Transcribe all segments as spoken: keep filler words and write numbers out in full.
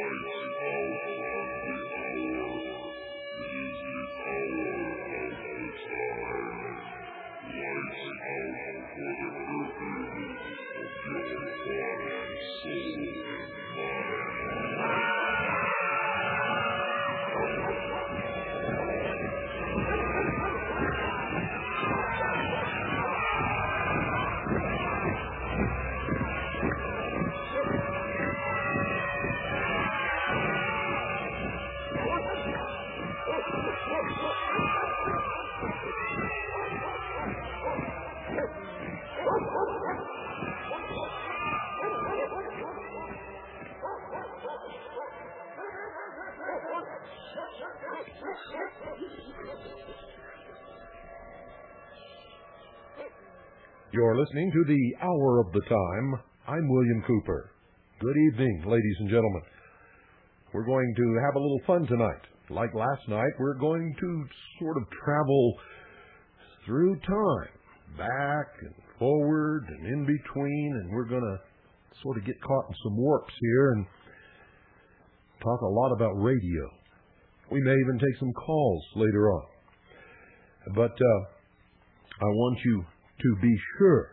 You're listening to the Hour of the Time. I'm William Cooper. Good evening, ladies and gentlemen. We're going to have a little fun tonight. Like last night, we're going to sort of travel through time, back and forward and in between, and we're going to sort of get caught in some warps here and talk a lot about radio. We may even take some calls later on. But uh, I want you to be sure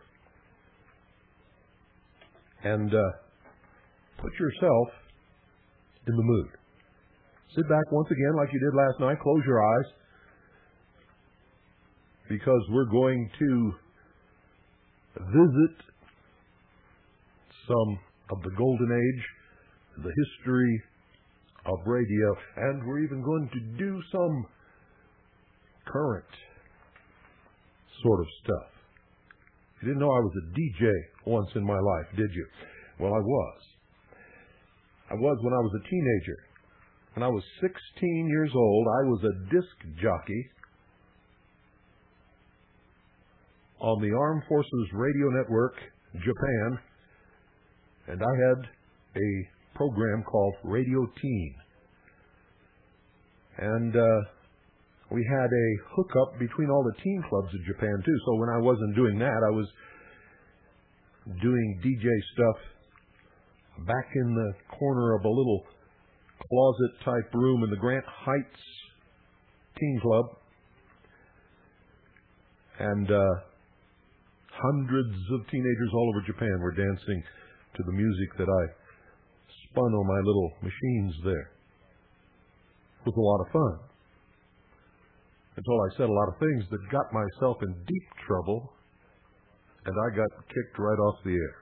and uh, put yourself in the mood. Sit back once again like you did last night. Close your eyes, because we're going to visit some of the golden age, the history of radio, and we're even going to do some current sort of stuff. You didn't know I was a D J once in my life, did you? Well, I was. I was when I was a teenager. When I was sixteen years old, I was a disc jockey on the Armed Forces Radio Network, Japan, and I had a program called Radio Teen. And uh, we had a hookup between all the teen clubs in Japan, too. So when I wasn't doing that, I was doing D J stuff back in the corner of a little closet-type room in the Grant Heights Teen Club. And uh, hundreds of teenagers all over Japan were dancing to the music that I spun on my little machines there. It was a lot of fun, until I said a lot of things that got myself in deep trouble, and I got kicked right off the air.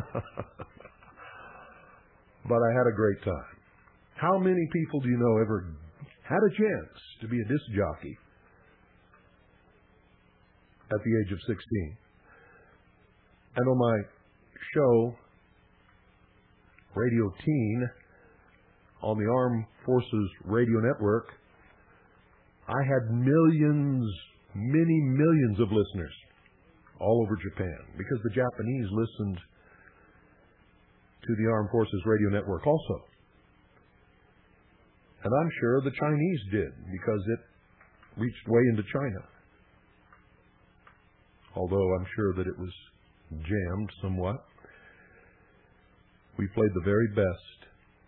But I had a great time. How many people do you know ever had a chance to be a disc jockey at the age of sixteen? And on my show, Radio Teen, on the Armed Forces Radio Network, I had millions, many millions of listeners all over Japan, because the Japanese listened to the Armed Forces Radio Network also. And I'm sure the Chinese did, because it reached way into China. Although I'm sure that it was jammed somewhat. We played the very best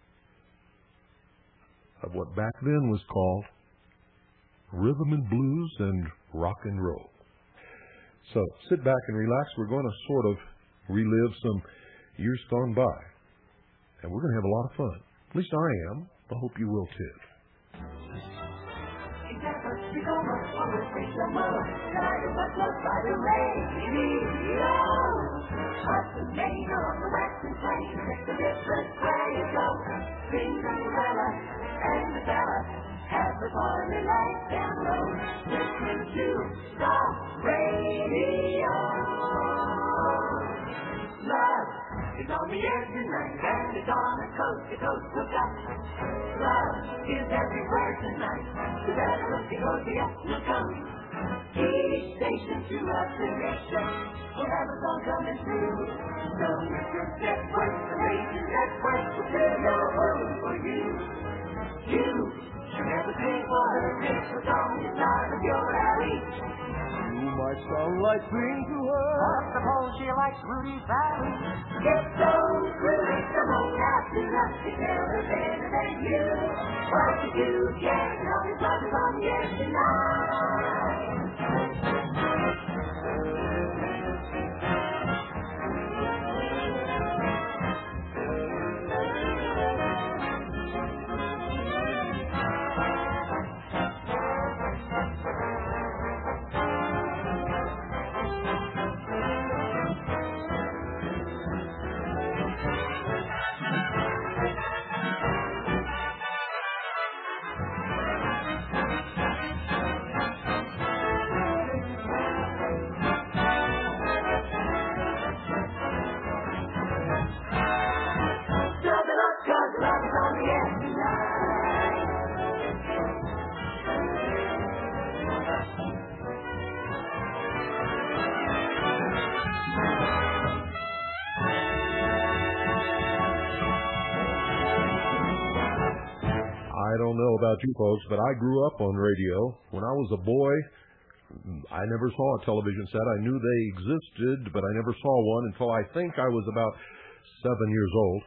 of what back then was called rhythm and blues and rock and roll. So sit back and relax. We're going to sort of relive some years gone by. And we're going to have a lot of fun. At least I am. I hope you will too. And the fella has the party lights down low, listening to the radio. Love is on the air tonight, and it's on a coast-to-coast hookup. Love is everywhere tonight. You better look because the yes will come. Each station to a connection will have a song coming through. So Mister Network, the major network will fill your world for you. You Never think what a rich was on the side of your alley. You might sound like things to her, But suppose she likes Rudy Valley. If those Rudy, come on out to us to tell her better than you. What you do, yeah, all his love is on the air tonight. I don't know about you folks, but I grew up on radio. When I was a boy, I never saw a television set. I knew they existed, but I never saw one until I think I was about seven years old.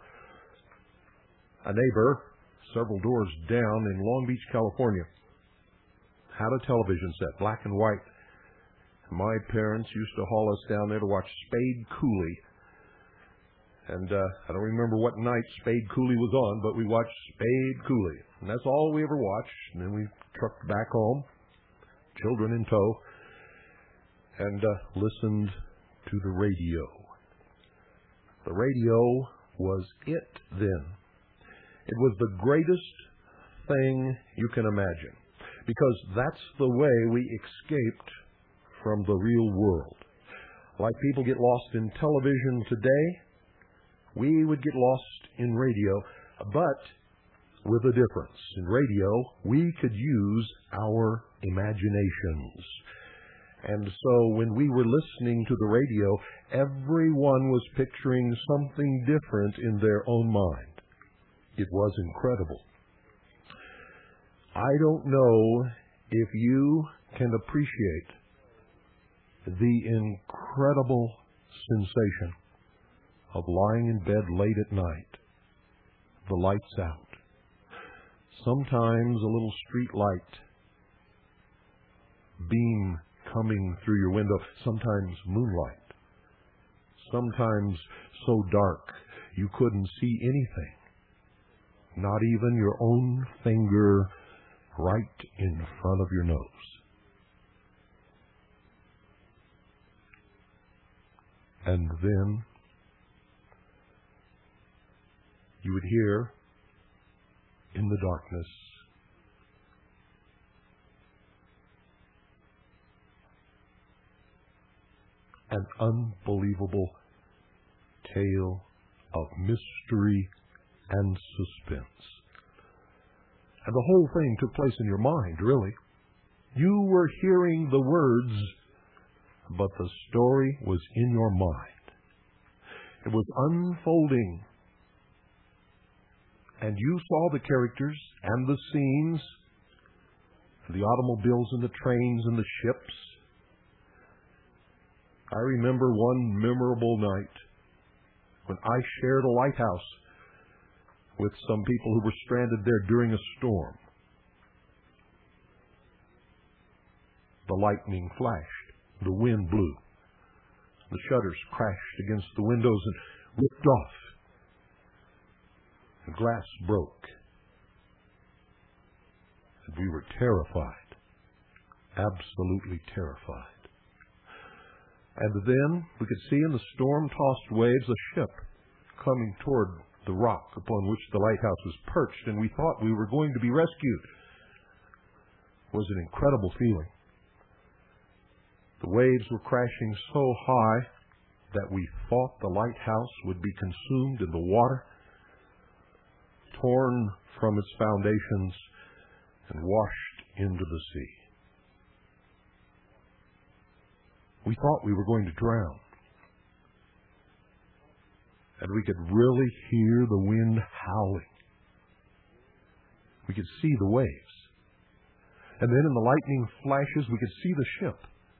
A neighbor, several doors down in Long Beach, California, had a television set, black and white. My parents used to haul us down there to watch Spade Cooley. And uh, I don't remember what night Spade Cooley was on, but we watched Spade Cooley. And that's all we ever watched. And then we trucked back home, children in tow, and uh, listened to the radio. The radio was it then. It was the greatest thing you can imagine, because that's the way we escaped from the real world. Like people get lost in television today, we would get lost in radio, but with a difference. In radio, we could use our imaginations. And so when we were listening to the radio, everyone was picturing something different in their own mind. It was incredible. I don't know if you can appreciate the incredible sensation of lying in bed late at night, the lights out, sometimes a little street light beam coming through your window, sometimes moonlight, sometimes so dark you couldn't see anything, not even your own finger right in front of your nose. And then you would hear in the darkness an unbelievable tale of mystery and suspense. And the whole thing took place in your mind, really. You were hearing the words, but the story was in your mind. It was unfolding. And you saw the characters and the scenes, the automobiles and the trains and the ships. I remember one memorable night when I shared a lighthouse with some people who were stranded there during a storm. The lightning flashed, the wind blew, the shutters crashed against the windows and ripped off. The glass broke, and we were terrified, absolutely terrified. And then we could see in the storm-tossed waves a ship coming toward the rock upon which the lighthouse was perched, and we thought we were going to be rescued. It was an incredible feeling. The waves were crashing so high that we thought the lighthouse would be consumed in the water, torn from its foundations and washed into the sea. We thought we were going to drown. And we could really hear the wind howling. We could see the waves. And then in the lightning flashes, we could see the ship.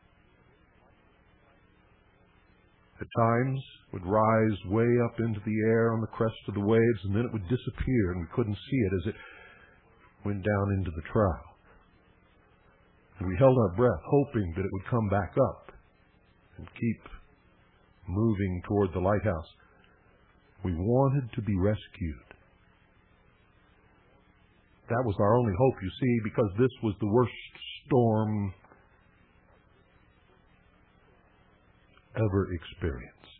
At times, it would rise way up into the air on the crest of the waves, and then it would disappear, and we couldn't see it as it went down into the trough. And we held our breath, hoping that it would come back up and keep moving toward the lighthouse. We wanted to be rescued. That was our only hope, you see, because this was the worst storm ever experienced.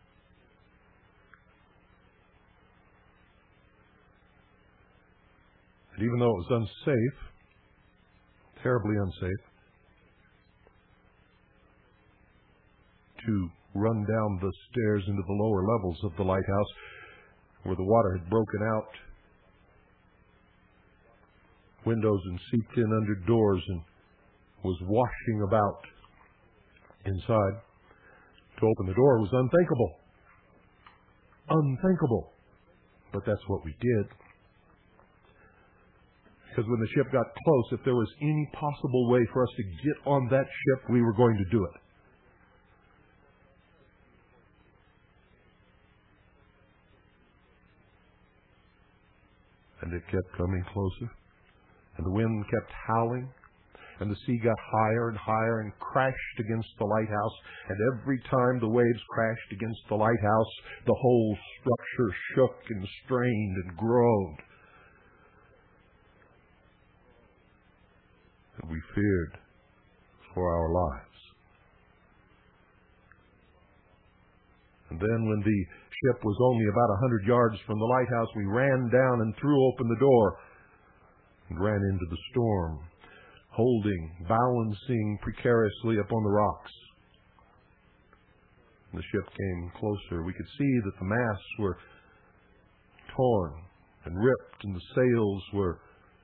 And even though it was unsafe, terribly unsafe, to run down the stairs into the lower levels of the lighthouse where the water had broken out, windows and seeped in under doors and was washing about inside. To open the door was unthinkable. Unthinkable. But that's what we did. Because when the ship got close, if there was any possible way for us to get on that ship, we were going to do it. And it kept coming closer. And the wind kept howling. And the sea got higher and higher and crashed against the lighthouse. And every time the waves crashed against the lighthouse, the whole structure shook and strained and groaned. And we feared for our lives. And then when the ship was only about a hundred yards from the lighthouse, we ran down and threw open the door and ran into the storm, holding, balancing precariously upon the rocks. The ship came closer. We could see that the masts were torn and ripped, and the sails were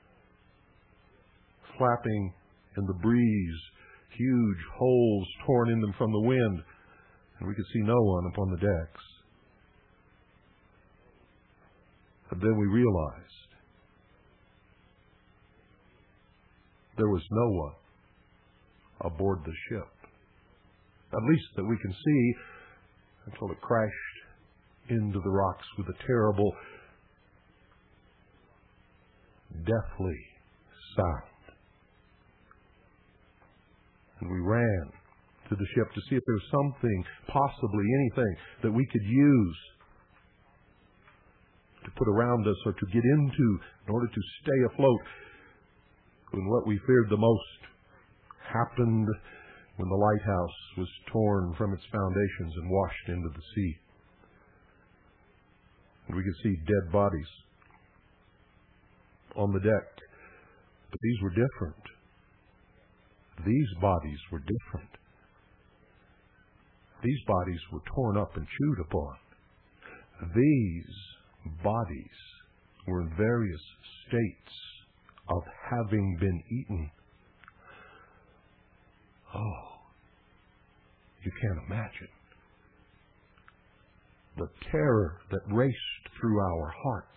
flapping in the breeze, huge holes torn in them from the wind, and we could see no one upon the decks. But then we realized there was no one aboard the ship, at least that we can see, until it crashed into the rocks with a terrible, deathly sound. And we ran to the ship to see if there was something, possibly anything, that we could use to put around us or to get into in order to stay afloat. When what we feared the most happened when the lighthouse was torn from its foundations and washed into the sea. And we could see dead bodies on the deck. But these were different. These bodies were different. These bodies were torn up and chewed upon. These bodies were in various states of having been eaten. Oh, you can't imagine the terror that raced through our hearts.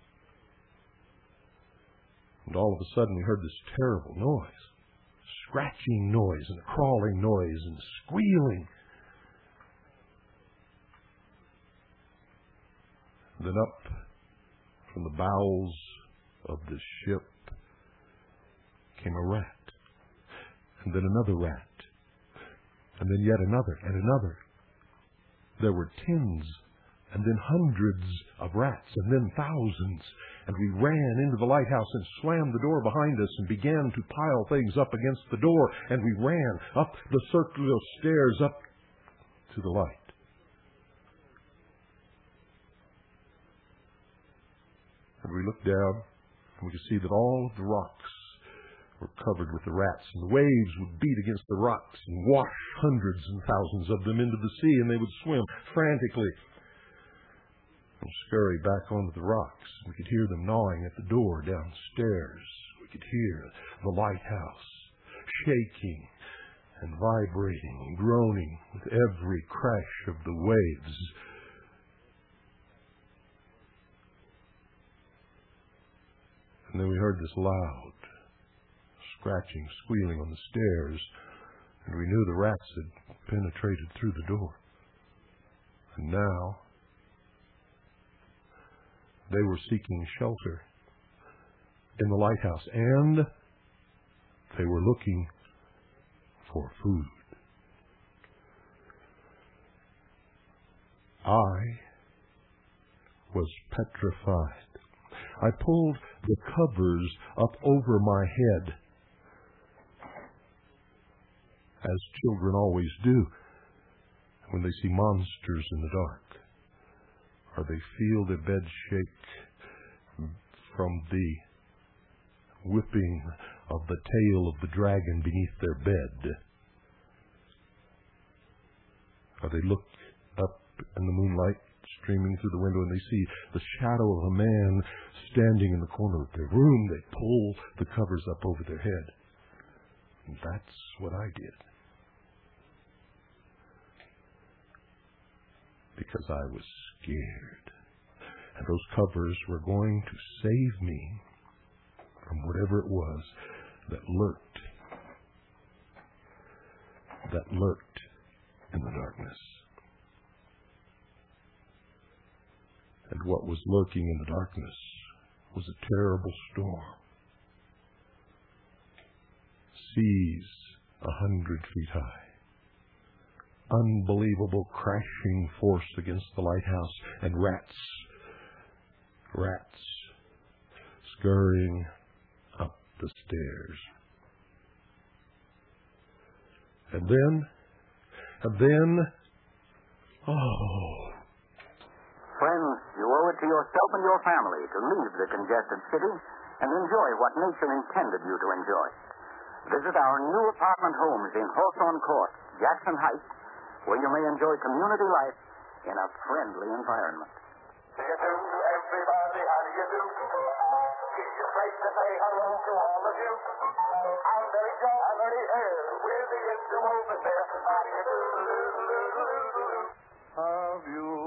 And all of a sudden we heard this terrible noise, scratching noise and crawling noise and squealing. Then up from the bowels of the ship came a rat, and then another rat, and then yet another and another. There were tens, and then hundreds of rats, and then thousands. And we ran into the lighthouse and slammed the door behind us and began to pile things up against the door, and we ran up the circular stairs up to the light. And we looked down, and we could see that all of the rocks were covered with the rats, and the waves would beat against the rocks and wash hundreds and thousands of them into the sea, and they would swim frantically and scurry back onto the rocks. We could hear them gnawing at the door downstairs. We could hear the lighthouse shaking and vibrating and groaning with every crash of the waves. And then we heard this loud, scratching, squealing on the stairs, and we knew the rats had penetrated through the door. And now they were seeking shelter in the lighthouse, and they were looking for food. I was petrified. I pulled the covers up over my head, as children always do when they see monsters in the dark, or they feel their bed shake from the whipping of the tail of the dragon beneath their bed, or they look up in the moonlight streaming through the window and they see the shadow of a man standing in the corner of their room. They pull the covers up over their head. And that's what I did. Because I was scared. And those covers were going to save me from whatever it was that lurked, that lurked in the darkness. And what was lurking in the darkness was a terrible storm. Seas a hundred feet high. Unbelievable crashing force against the lighthouse, and rats, rats scurrying up the stairs. And then, and then, oh, friends, you owe it to yourself and your family to leave the congested city and enjoy what nature intended you to enjoy. Visit our new apartment homes in Hawthorne Court, Jackson Heights, where you may enjoy community life in a friendly environment. How do you do, everybody? How do you do? It's a place to say hello to all of you. I'm very Joe, I'm very here. We're the Insta over there. How do you do? Have you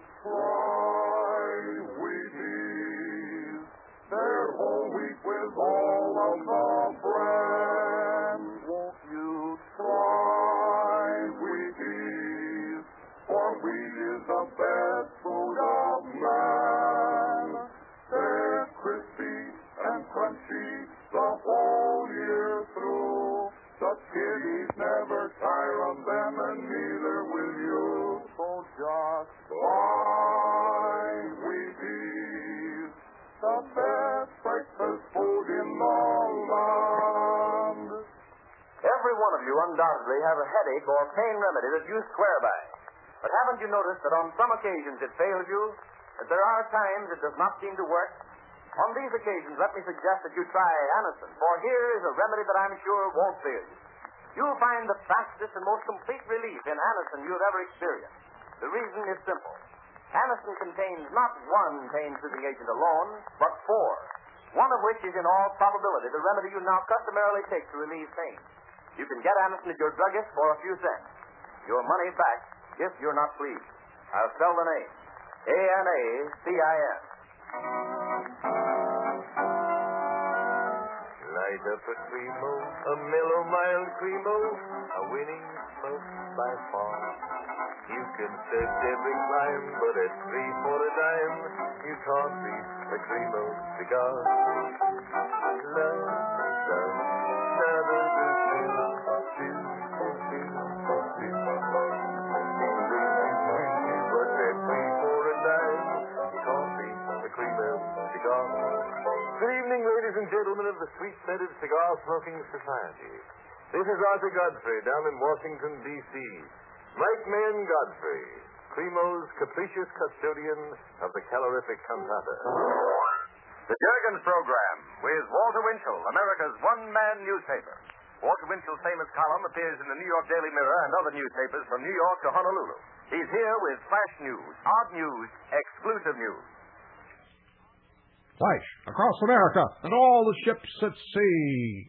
tried Wheaties? They're whole wheat with all of the brands. Won't you try Wheaties? For wheat is the best food of man. They're crispy and crunchy the whole year through. The kiddies never tire of them, and neither will you. So just buy Wheaties, the best breakfast food in the land. Every one of you undoubtedly have a headache or pain remedy that you swear by. But haven't you noticed that on some occasions it fails you? That there are times it does not seem to work? On these occasions, let me suggest that you try Anacin, for here is a remedy that I'm sure won't fail you. You'll find the fastest and most complete relief in Anacin you've ever experienced. The reason is simple. Anacin contains not one pain-soothing agent alone, but four, one of which is in all probability the remedy you now customarily take to relieve pain. You can get Anacin at your druggist for a few cents. Your money back if you're not pleased. I'll spell the name. A N A C I N. Light up a Cremo, a mellow, mild Cremo, a winning smoke by far. You can search every clime, but at three for a dime, you can't beat a Cremo cigar. Love, love, love, but at three for a dime, you can't beat a Cremo cigar. Good evening, ladies and gentlemen of the Sweet-Scented Cigar Smoking Society. This is Arthur Godfrey down in Washington, D C Mike Mann Godfrey, Cremo's capricious custodian of the calorific cantata. The Jurgens Program with Walter Winchell, America's one-man newspaper. Walter Winchell's famous column appears in the New York Daily Mirror and other newspapers from New York to Honolulu. He's here with flash news, odd news, exclusive news. Flash across America and all the ships at sea.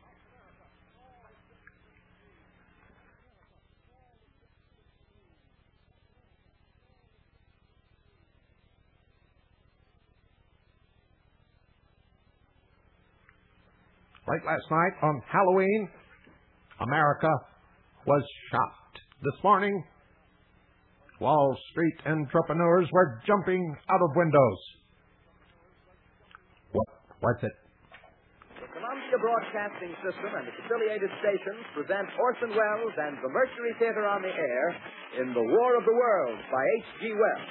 Late last night on Halloween, America was shocked. This morning, Wall Street entrepreneurs were jumping out of windows. What was it? The Columbia Broadcasting System and its affiliated stations present Orson Welles and the Mercury Theater on the air in The War of the Worlds by H G Wells.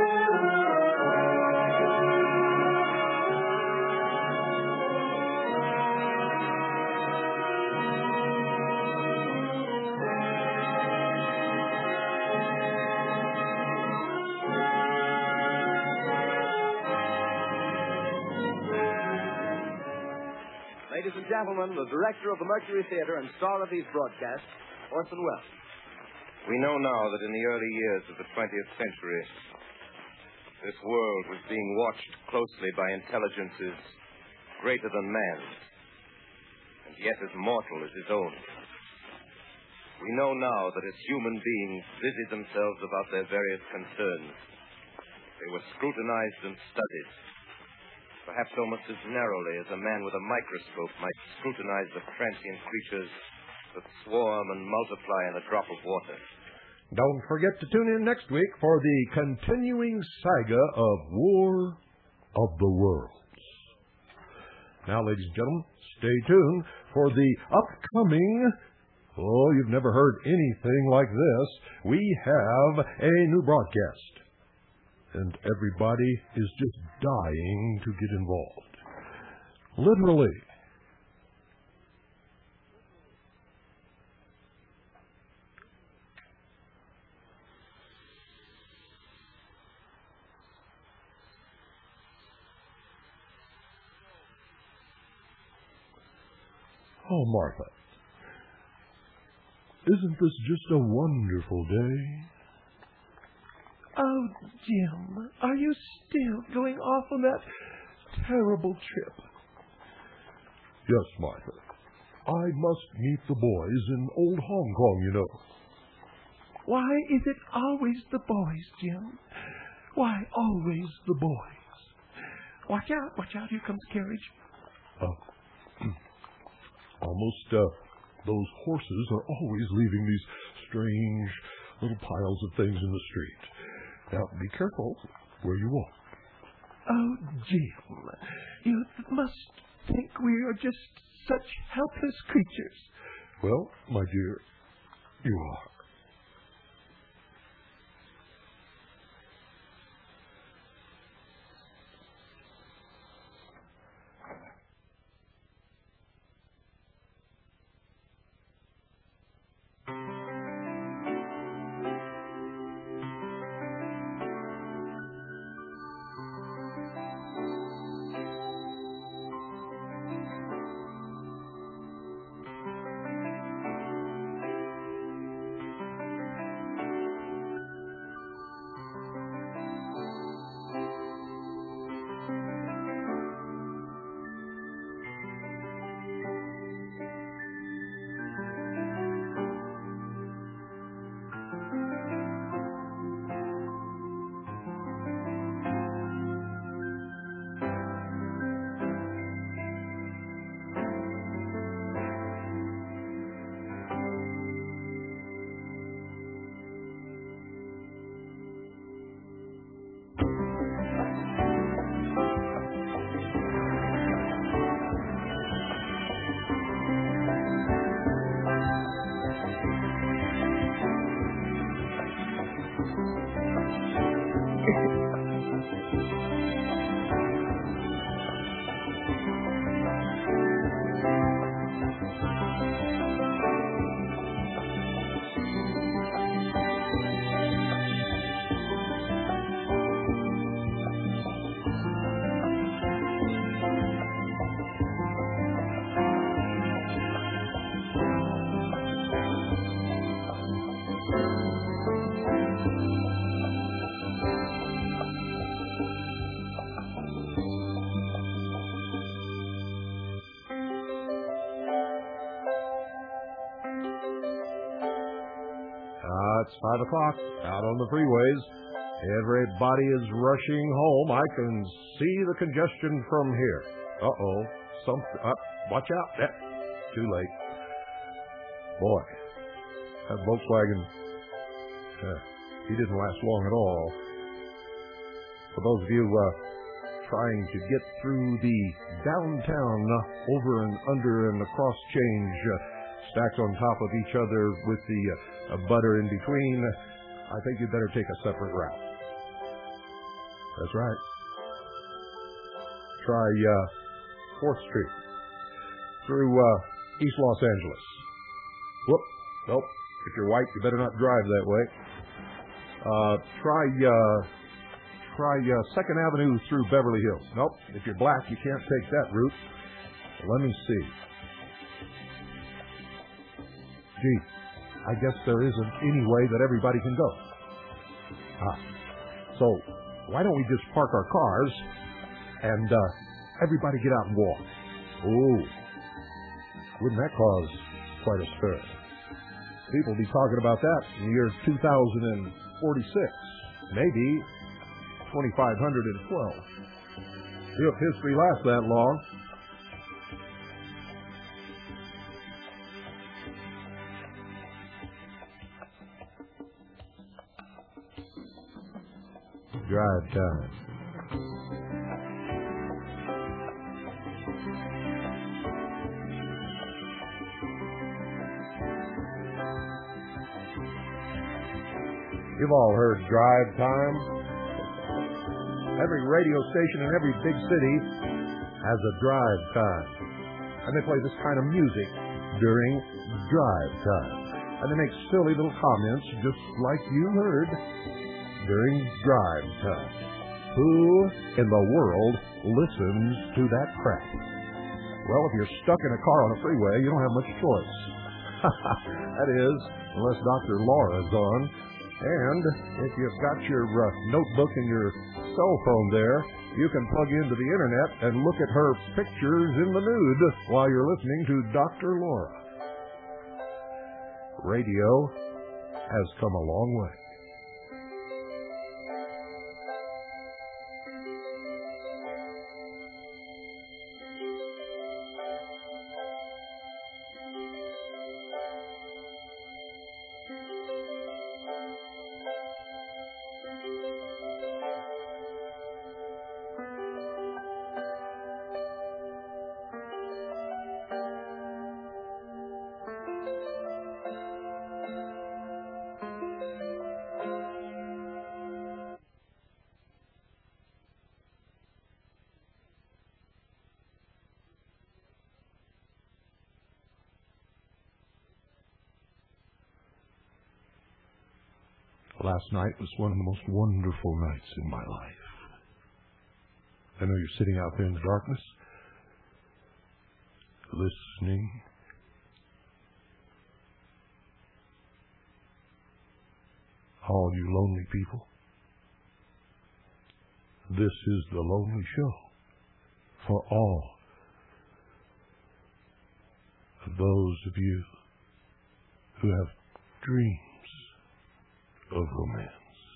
Ladies and gentlemen, the director of the Mercury Theater and star of these broadcasts, Orson Welles. We know now that in the early years of the twentieth century, this world was being watched closely by intelligences greater than man's, and yet as mortal as his own. We know now that as human beings busied themselves about their various concerns, they were scrutinized and studied, perhaps almost as narrowly as a man with a microscope might scrutinize the transient creatures that swarm and multiply in a drop of water. Don't forget to tune in next week for the continuing saga of War of the Worlds. Now, ladies and gentlemen, stay tuned for the upcoming... Oh, you've never heard anything like this. We have a new broadcast. And everybody is just dying to get involved. Literally. Oh, Martha, isn't this just a wonderful day? Oh, Jim, are you still going off on that terrible trip? Yes, Martha. I must meet the boys in old Hong Kong, you know. Why is it always the boys, Jim? Why always the boys? Watch out, watch out, here comes the carriage. Uh, almost, uh, those horses are always leaving these strange little piles of things in the street. Now, be careful where you walk. Oh, Jim, you must think we are just such helpless creatures. Well, my dear, you are. It's five o'clock out on the freeways. Everybody is rushing home. I can see the congestion from here. Uh-oh. Some, uh, Watch out. Eh, too late. Boy, that Volkswagen, uh, he didn't last long at all. For those of you uh, trying to get through the downtown uh, over and under and across change, uh, stacked on top of each other with the uh, butter in between, I think you'd better take a separate route. That's right. Try uh, fourth Street through uh, East Los Angeles. Whoop. Nope. If you're white, you better not drive that way. Uh, try uh, try uh, Second Avenue through Beverly Hills. Nope. If you're black, you can't take that route. Let me see. Gee, I guess there isn't any way that everybody can go. Ah. So why don't we just park our cars and uh, everybody get out and walk? Ooh. Wouldn't that cause quite a stir? People will be talking about that in the year two thousand forty-six, maybe twenty-five hundred twelve. If history lasts that long. Drive time. You've all heard drive time. Every radio station in every big city has a drive time. And they play this kind of music during drive time. And they make silly little comments just like you heard during drive time. Who in the world listens to that crap? Well, if you're stuck in a car on a freeway, you don't have much choice. That is, unless Doctor Laura's on. And if you've got your uh, notebook and your cell phone there, you can plug into the internet and look at her pictures in the nude while you're listening to Doctor Laura. Radio has come a long way. Last night was one of the most wonderful nights in my life. I know you're sitting out there in the darkness, listening. All you lonely people, this is the Lonely Show for all of those of you who have dreams of romance.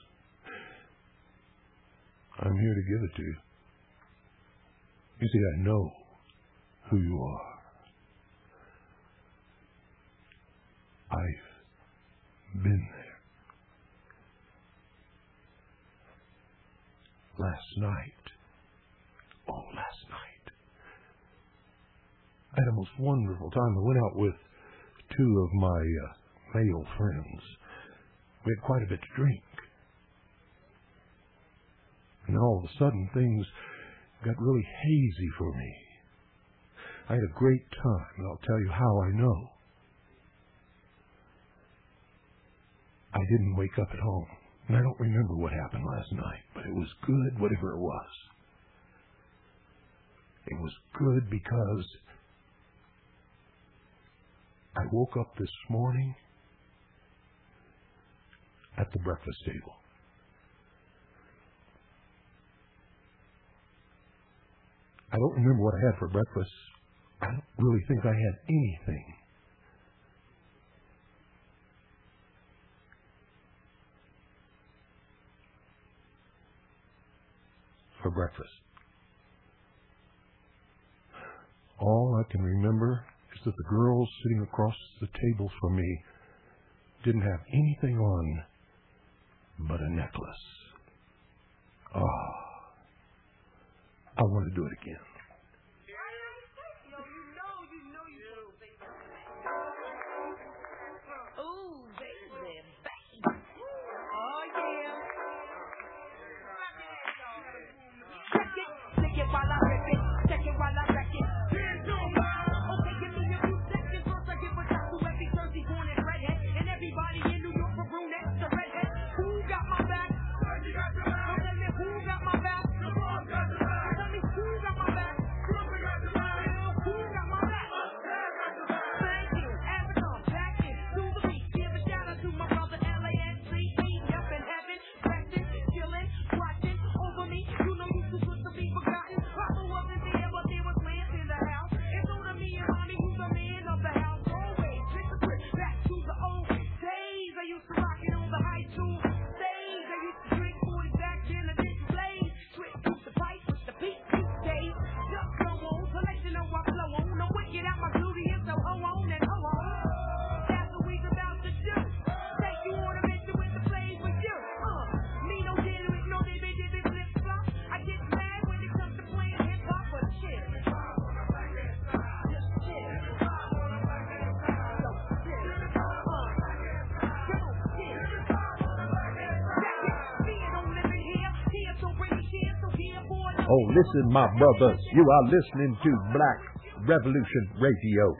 I'm here to give it to you. You see, I know who you are. I've been there. Last night, oh, last night, I had a most wonderful time. I went out with two of my uh, male friends. We had quite a bit to drink. And then all of a sudden, things got really hazy for me. I had a great time, and I'll tell you how I know. I didn't wake up at home, and I don't remember what happened last night, but it was good, whatever it was. It was good because I woke up this morning at the breakfast table. I don't remember what I had for breakfast. I don't really think I had anything. For breakfast. All I can remember is that the girl sitting across the table from me didn't have anything on but a necklace. Ah, I want to do it again. Oh, listen, my brothers, you are listening to Black Revolution Radio.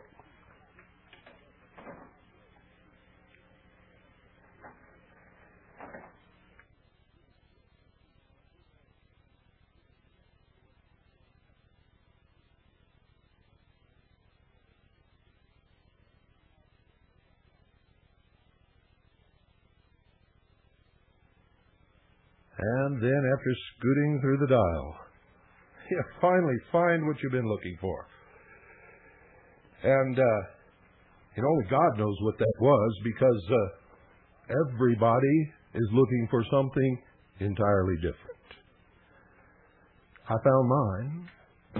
And then after scooting through the dial, you finally find what you've been looking for. And, uh, and only God knows what that was, because uh, everybody is looking for something entirely different. I found mine.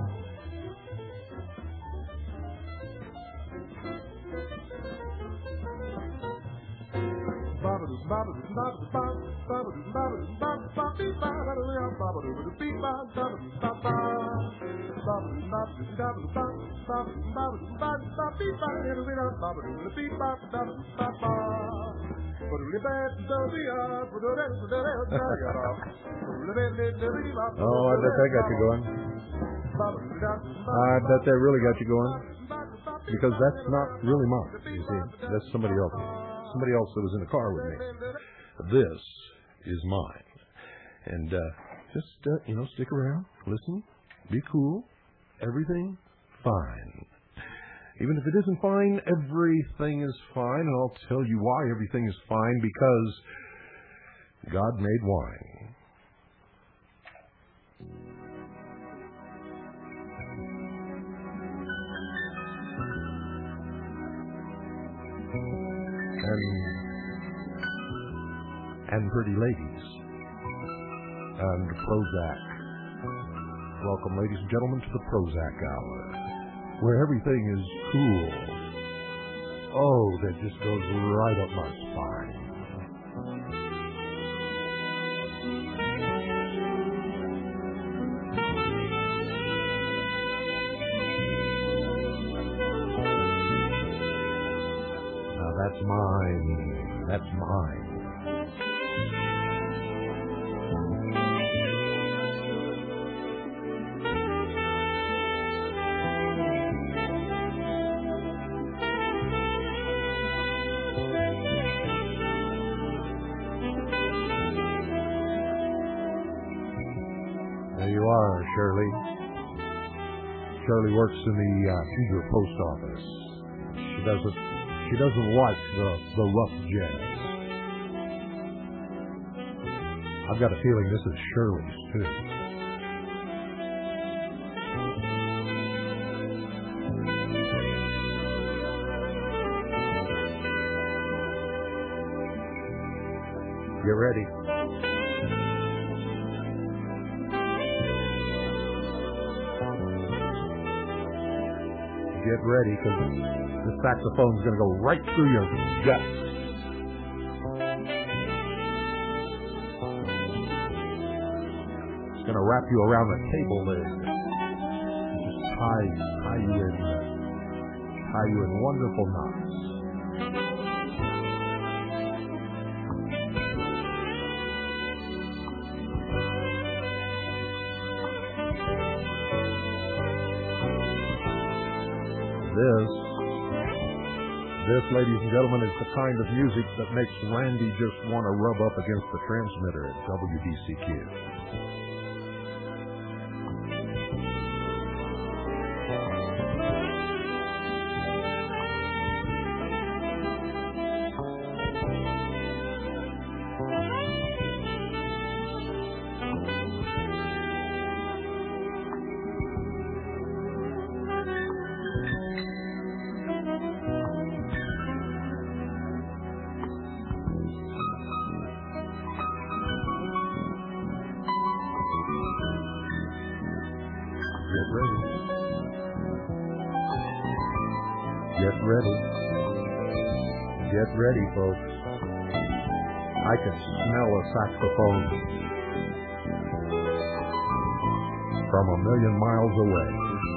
Oh, I bet that got you going. I bet that really got you going. Because that's not really mine, you see. That's somebody else's. Somebody else that was in the car with me. This is mine. And uh, just, uh, you know, stick around, listen, be cool. Everything fine. Even if it isn't fine, everything is fine. And I'll tell you why everything is fine. Because God made wine. And, and pretty ladies, and Prozac. Welcome, ladies and gentlemen, to the Prozac Hour, where everything is cool. Oh, that just goes right up my spine. That's mine. That's mine. There you are, Shirley. Shirley works in the uh, Eager Post Office. She doesn't. She doesn't like the, the rough jazz. I've got a feeling this is Shirley's, too. Get ready. Get ready, because the saxophone's going to go right through your guts. It's going to wrap you around the table leg. Just tie, tie you in, tie you in wonderful knots. This, this, ladies and gentlemen, is the kind of music that makes Randy just want to rub up against the transmitter at W B C Q. Get ready. Get ready. Get ready, folks. I can smell a saxophone from a million miles away.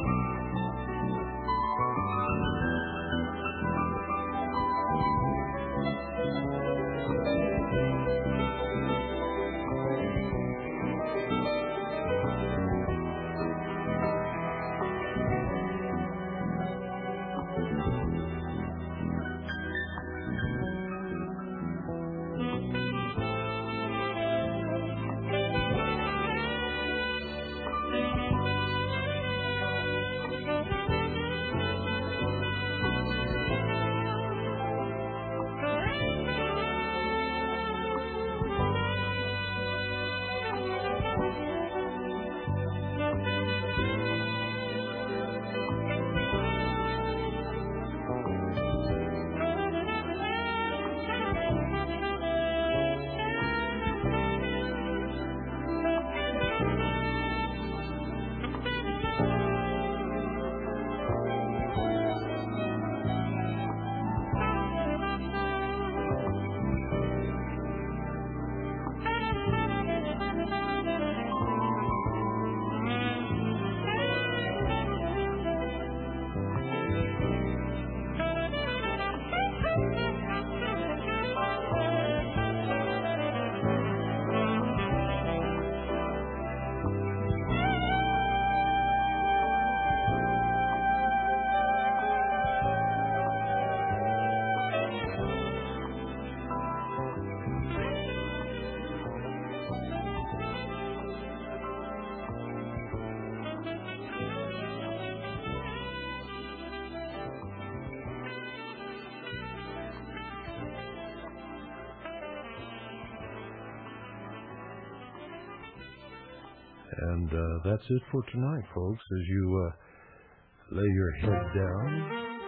And uh, that's it for tonight, folks, as you uh, lay your head down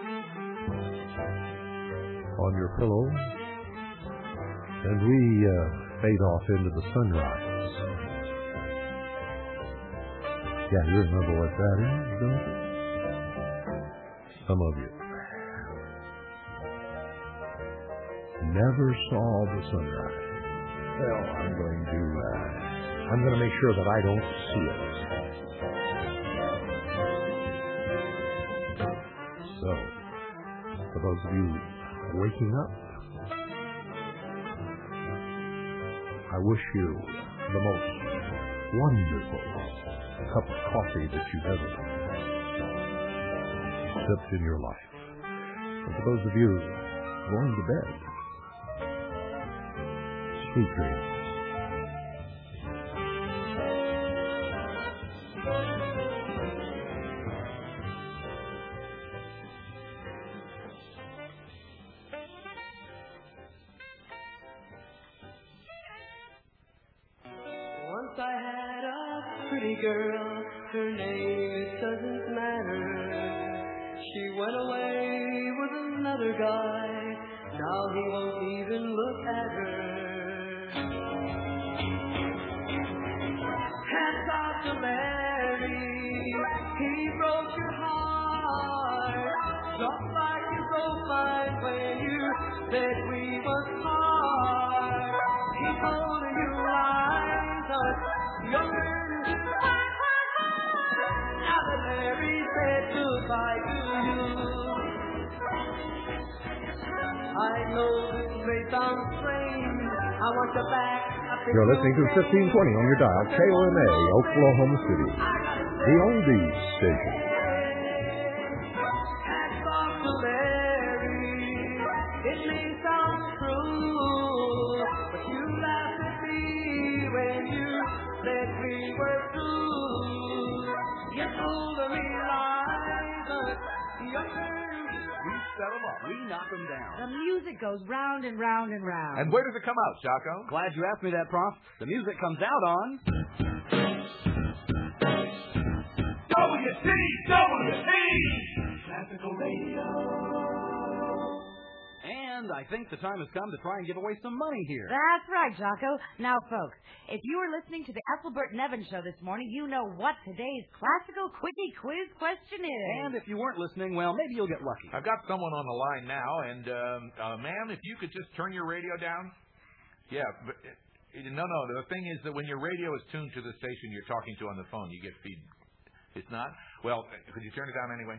on your pillow and we uh, fade off into the sunrise. Yeah, you remember what that is, don't you? Some of you never saw the sunrise. Well, I'm going to... Uh, I'm going to make sure that I don't see it. So, for those of you waking up, I wish you the most wonderful cup of coffee that you've ever sipped in your life. And for those of you going to bed, sweet dreams. Once I had a pretty girl, her name it doesn't matter. She went away with another guy, now he won't even look at her. Hats off to Larry, he broke your heart. talk like you so fine when you said we was hard. Keep holding your eyes on younger. Now that Mary said goodbye to you, I know this may sound strange. I want you back. You're listening to fifteen twenty on your dial, K O M A, Oklahoma City, the oldies station. It may sound true, but you laughed at me when you said we were through. You told me lies, but younger. We set them up. We knock them down. The music goes round and round and round. And where does it come out, Jocko? Glad you asked me that, Prof. The music comes out on W T W P Classical Radio. And I think the time has come to try and give away some money here. That's right, Jocko. Now, folks, if you were listening to the Ethelbert Nevin show this morning, you know what today's classical quickie quiz question is. And if you weren't listening, well, maybe you'll get lucky. I've got someone on the line now, and, um, uh, ma'am, if you could just turn your radio down. Yeah, but, uh, no, no, the thing is that when your radio is tuned to the station you're talking to on the phone, you get feed. It's not? Well, could you turn it down anyway?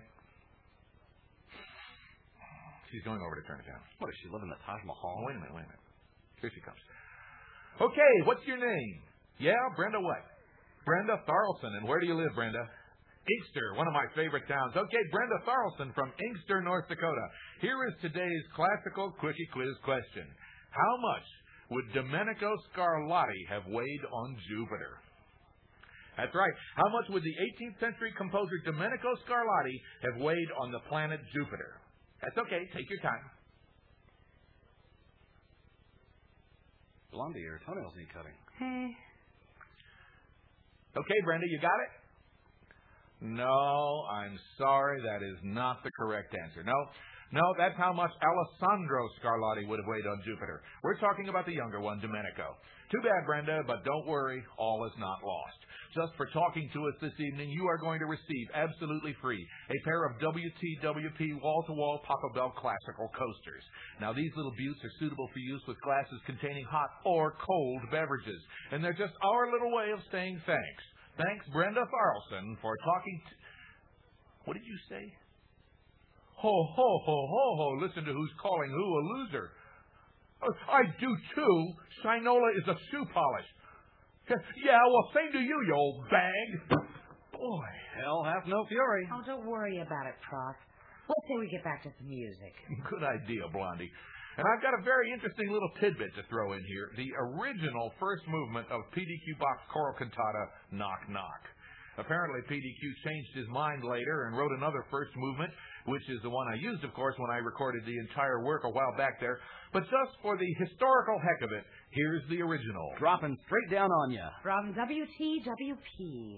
She's going over to turn it down. What, does she live in the Taj Mahal? Oh, wait a minute, wait a minute. Here she comes. Okay, what's your name? Yeah, Brenda what? Brenda Tharlson. And where do you live, Brenda? Inkster, one of my favorite towns. Okay, Brenda Tharlson from Inkster, North Dakota. Here is today's classical quickie quiz question. How much would Domenico Scarlatti have weighed on Jupiter? That's right. How much would the eighteenth century composer Domenico Scarlatti have weighed on the planet Jupiter? That's okay. Take your time. Blondie, your toenails need cutting. Hey. Okay, Brenda, you got it? No, I'm sorry. That is not the correct answer. No, no, that's how much Alessandro Scarlatti would have weighed on Jupiter. We're talking about the younger one, Domenico. Too bad, Brenda, but don't worry. All is not lost. Just for talking to us this evening, you are going to receive absolutely free a pair of W T W P wall-to-wall Papa Bell classical coasters. Now, these little buttes are suitable for use with glasses containing hot or cold beverages, and they're just our little way of saying thanks. Thanks, Brenda Tharlson, for talking to... What did you say? Ho, ho, ho, ho, ho. Listen to who's calling who a loser. Uh, I do, too. Shinola is a shoe polish. Yeah, well, same to you, you old bag. Boy. Hell hath no fury. Oh, don't worry about it, Prof. Let's say we get back to some music. Good idea, Blondie. And I've got a very interesting little tidbit to throw in here. The original first movement of P D Q Bach's choral cantata, Knock Knock. Apparently, P D Q changed his mind later and wrote another first movement, which is the one I used, of course, when I recorded the entire work a while back there. But just for the historical heck of it, here's the original. Dropping straight down on you. From W T W P.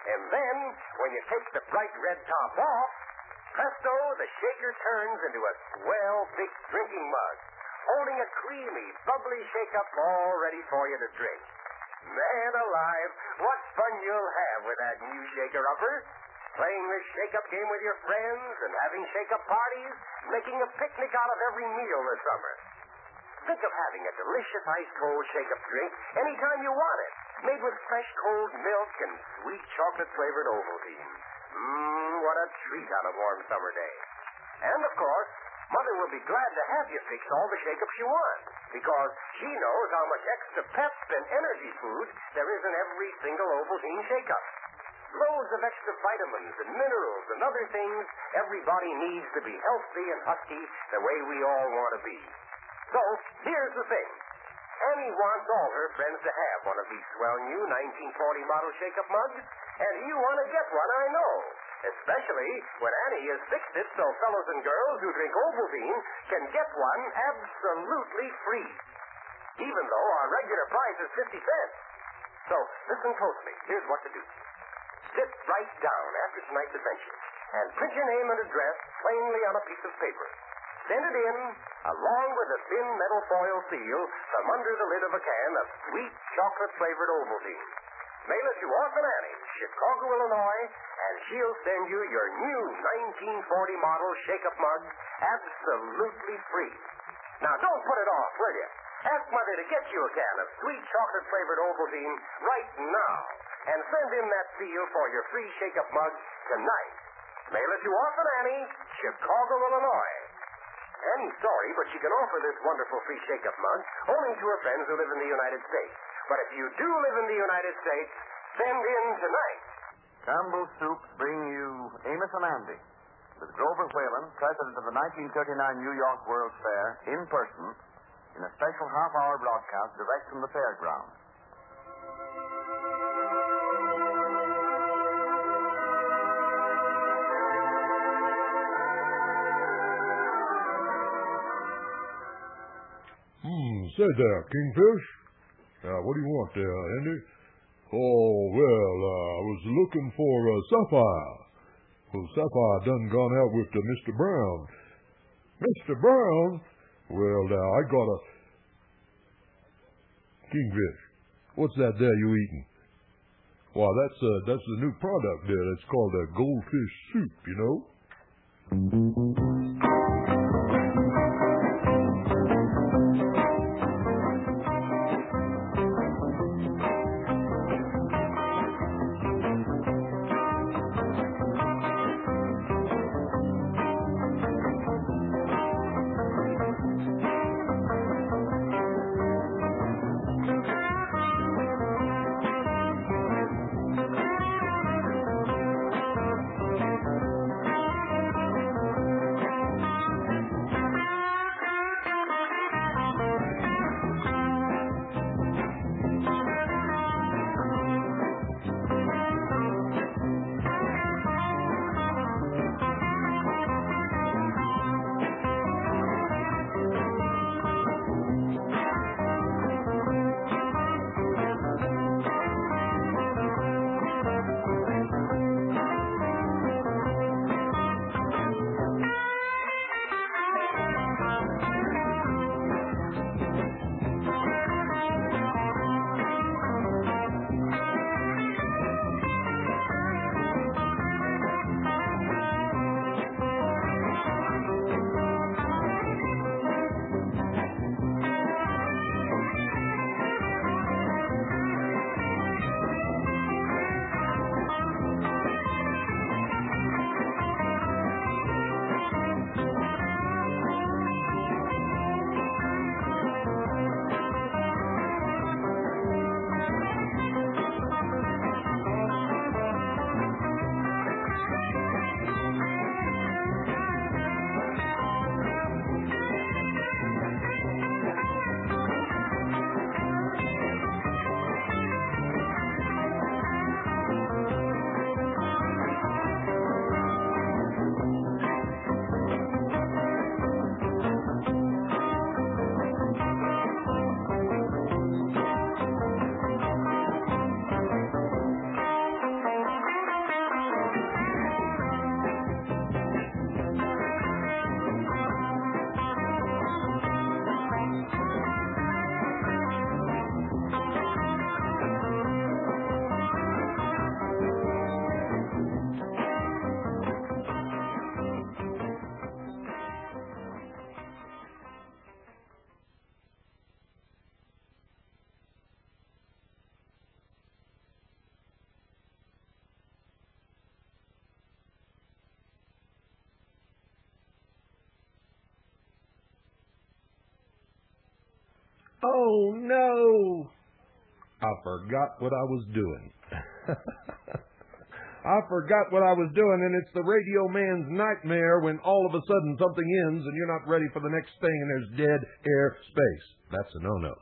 And then, when you take the bright red top off, presto, the shaker turns into a swell big drinking mug, holding a creamy, bubbly shake-up all ready for you to drink. Man alive, what fun you'll have with that new shaker-upper. Playing this shake-up game with your friends and having shake-up parties, making a picnic out of every meal this summer. Think of having a delicious ice-cold shake-up drink anytime you want it, made with fresh cold milk and sweet chocolate-flavored Ovaltine. Mmm, what a treat on a warm summer day. And, of course, Mother will be glad to have you fix all the shake-ups you want, because she knows how much extra pep and energy food there is in every single Ovaltine shake-up. Loads of extra vitamins and minerals and other things everybody needs to be healthy and husky the way we all want to be. So, here's the thing. Annie wants all her friends to have one of these swell new nineteen forty model shake-up mugs, and you want to get one, I know. Especially when Annie has fixed it so fellows and girls who drink Ovaltine can get one absolutely free, even though our regular price is fifty cents. So, listen closely. Here's what to do. Sit right down after tonight's adventure and print your name and address plainly on a piece of paper. Send it in, along with a thin metal foil seal, from under the lid of a can of sweet chocolate-flavored Ovaltine. Mail it to Orphan Annie, Chicago, Illinois, and she'll send you your new nineteen forty model shake-up mug absolutely free. Now, don't put it off, will you? Ask Mother to get you a can of sweet chocolate-flavored Ovaltine right now, and send in that seal for your free shake-up mug tonight. Mail it to Orphan Annie, Chicago, Illinois. Annie's sorry, but she can offer this wonderful free shake-up mug only to her friends who live in the United States. But if you do live in the United States, send in tonight. Campbell Soup bring you Amos and Andy, with Grover Whalen, president of the nineteen thirty-nine New York World's Fair, in person, in a special half-hour broadcast direct from the fairgrounds. Hmm, say there, Kingfish. Uh, what do you want there, Andy? Oh, well, uh, I was looking for uh, Sapphire. Well, Sapphire done gone out with uh, Mister Brown. Mister Brown? Well, now, I got a... Kingfish, what's that there you eating? Why, that's, uh, that's the new product there. It's called a goldfish soup, you know? Oh, no. I forgot what I was doing. I forgot what I was doing, and it's the radio man's nightmare when all of a sudden something ends and you're not ready for the next thing and there's dead air space. That's a no-no.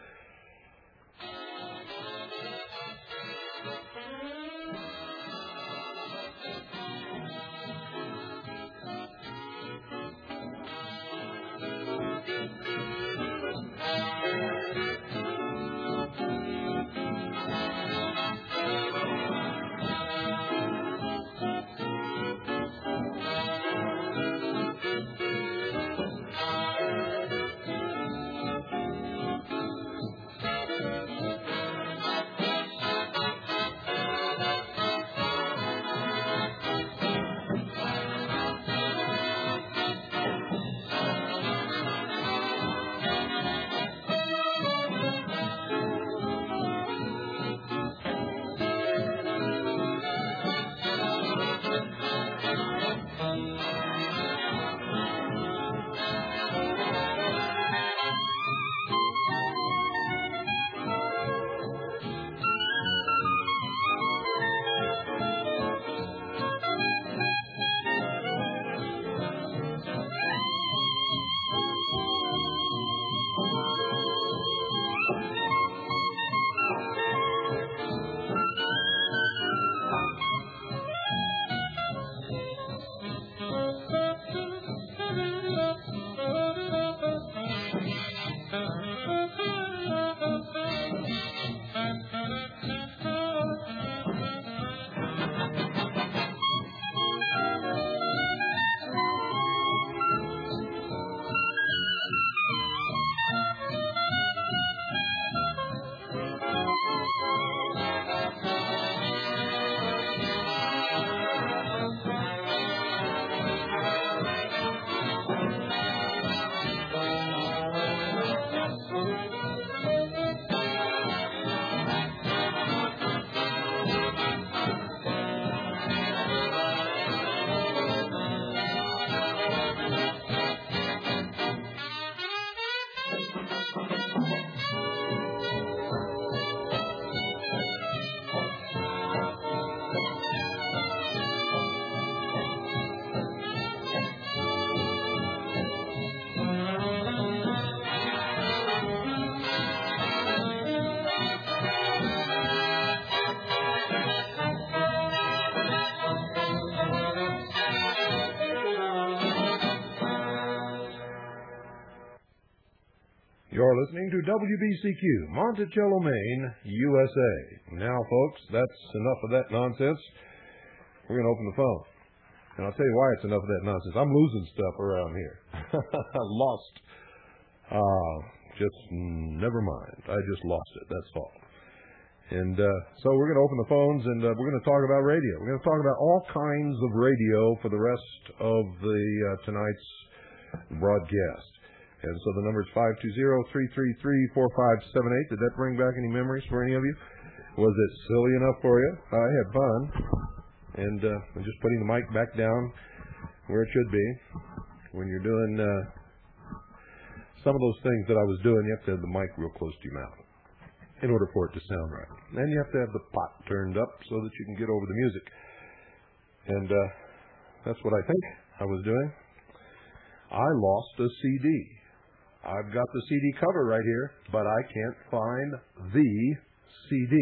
You're listening to W B C Q, Monticello, Maine, U S A. Now, folks, that's enough of that nonsense. We're going to open the phone. And I'll tell you why it's enough of that nonsense. I'm losing stuff around here. Lost. Uh, just never mind. I just lost it. That's all. And uh, so we're going to open the phones, and uh, we're going to talk about radio. We're going to talk about all kinds of radio for the rest of the uh, tonight's broadcast. And so the number is five two zero, three three three, four five seven eight. Did that bring back any memories for any of you? Was it silly enough for you? I had fun. And uh, I'm just putting the mic back down where it should be. When you're doing uh, some of those things that I was doing, you have to have the mic real close to your mouth in order for it to sound right. And you have to have the pot turned up so that you can get over the music. And uh, that's what I think I was doing. I lost a C D. I've got the C D cover right here, but I can't find the C D.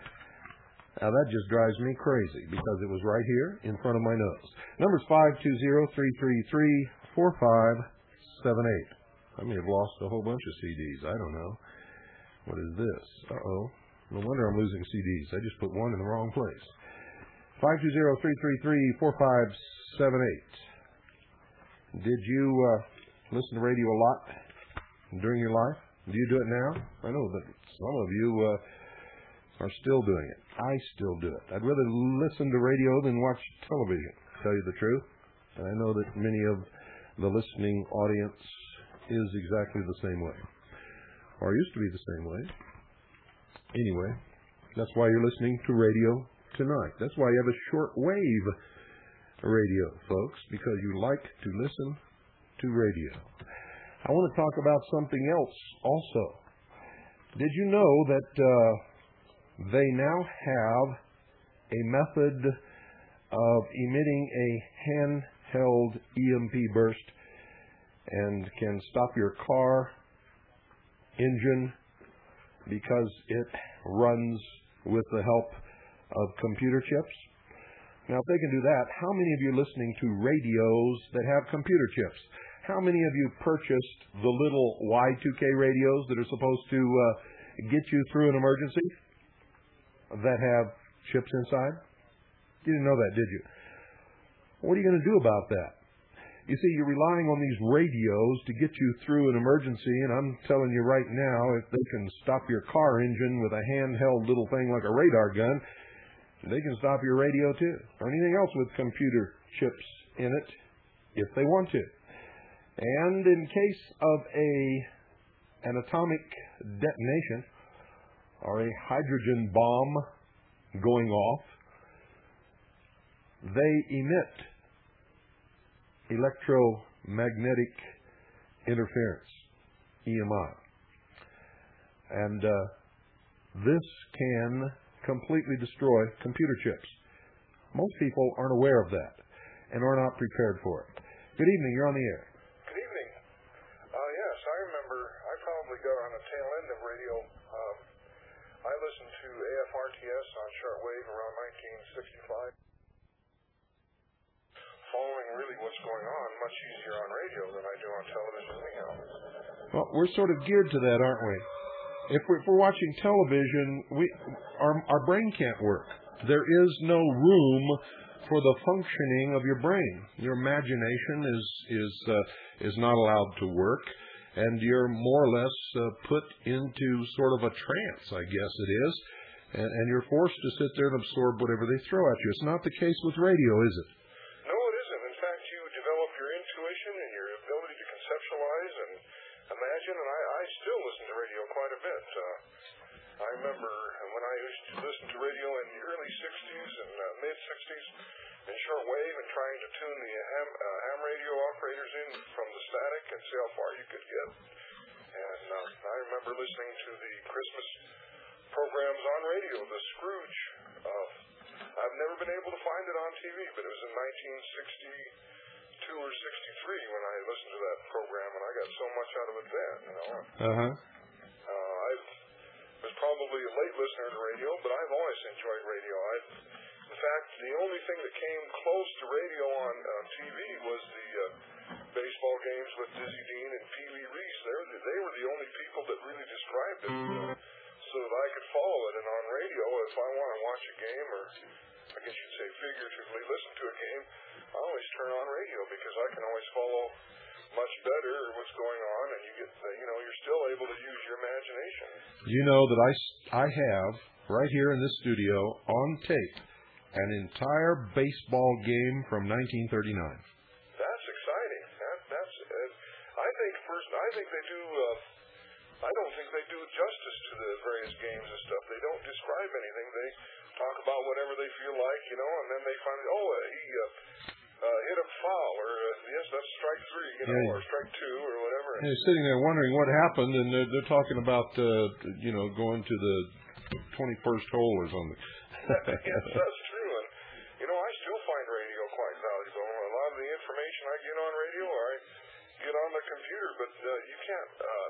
Now, that just drives me crazy because it was right here in front of my nose. Number's five two zero, three three three, four five seven eight. I may have lost a whole bunch of C Ds. I don't know. What is this? Uh-oh. No wonder I'm losing C Ds. I just put one in the wrong place. five two zero, three three three, four five seven eight. Did you uh, listen to radio a lot during your life? Do you do it now? I know that some of you uh, are still doing it. I still do it. I'd rather listen to radio than watch television, to tell you the truth. And I know that many of the listening audience is exactly the same way, or used to be the same way. Anyway, that's why you're listening to radio tonight. That's why you have a shortwave radio, folks, because you like to listen to radio. I want to talk about something else also. Did you know that uh, they now have a method of emitting a handheld E M P burst and can stop your car engine because it runs with the help of computer chips? Now, if they can do that, how many of you listening to radios that have computer chips? How many of you purchased the little Y two K radios that are supposed to uh, get you through an emergency that have chips inside? You didn't know that, did you? What are you going to do about that? You see, you're relying on these radios to get you through an emergency, and I'm telling you right now, if they can stop your car engine with a handheld little thing like a radar gun, they can stop your radio too, or anything else with computer chips in it, if they want to. And in case of a an atomic detonation or a hydrogen bomb going off, they emit electromagnetic interference, E M I. And uh, this can completely destroy computer chips. Most people aren't aware of that and are not prepared for it. Good evening, you're on the air. Good evening. Uh, yes, I remember I probably got on the tail end of radio. Um, I listened to A F R T S on shortwave around nineteen sixty-five. Following really what's going on much easier on radio than I do on television anyhow. Well, we're sort of geared to that, aren't we? If we're, if we're watching television, we our, our brain can't work. There is no room for the functioning of your brain. Your imagination is is uh, is not allowed to work, and you're more or less uh, put into sort of a trance, I guess it is, and, and you're forced to sit there and absorb whatever they throw at you. It's not the case with radio, is it? No, it isn't. In fact, you develop your intuition and your ability to conceptualize and imagine, and I, I still listen to radio quite a bit. Uh, I remember when I used to listen to radio in the early sixties and uh, mid-sixties in shortwave and trying to tune the ham, uh, ham radio operators in from the static and see how far you could get. And uh, I remember listening to the Christmas programs on radio, the Scrooge. Uh, I've never been able to find it on T V, but it was in nineteen sixty-two or sixty-three when I listened to that program, and I got so much out of it then, you know. Uh-huh. Uh, I was probably a late listener to radio, but I've always enjoyed radio. I've, in fact, the only thing that came close to radio on uh, T V was the uh, baseball games with Dizzy Dean and Pee Wee Reese. They were, the, they were the only people that really described it uh, so that I could follow it. And on radio, if I want to watch a game, or I guess you'd say figuratively listen to a game, I always turn on radio because I can always follow much better what's going on, and you get, you know, you're still able to use your imagination. You know that I, I have, right here in this studio, on tape, an entire baseball game from nineteen thirty-nine. That's exciting. That, that's, uh, I think first, I think they do, uh, I don't think they do justice to the various games and stuff. They don't describe anything. They talk about whatever they feel like, you know, and then they find, oh, uh, he uh, uh, hit a foul, or uh, yes, that's strike three, you know, yeah. or strike two, or whatever. And they're sitting there wondering what happened, and they're, they're talking about, uh, you know, going to the twenty-first hole or something. Yes, that's true. And, you know, I still find radio quite valuable. A lot of the information I get on radio, or I get on the computer, but uh, you can't, uh,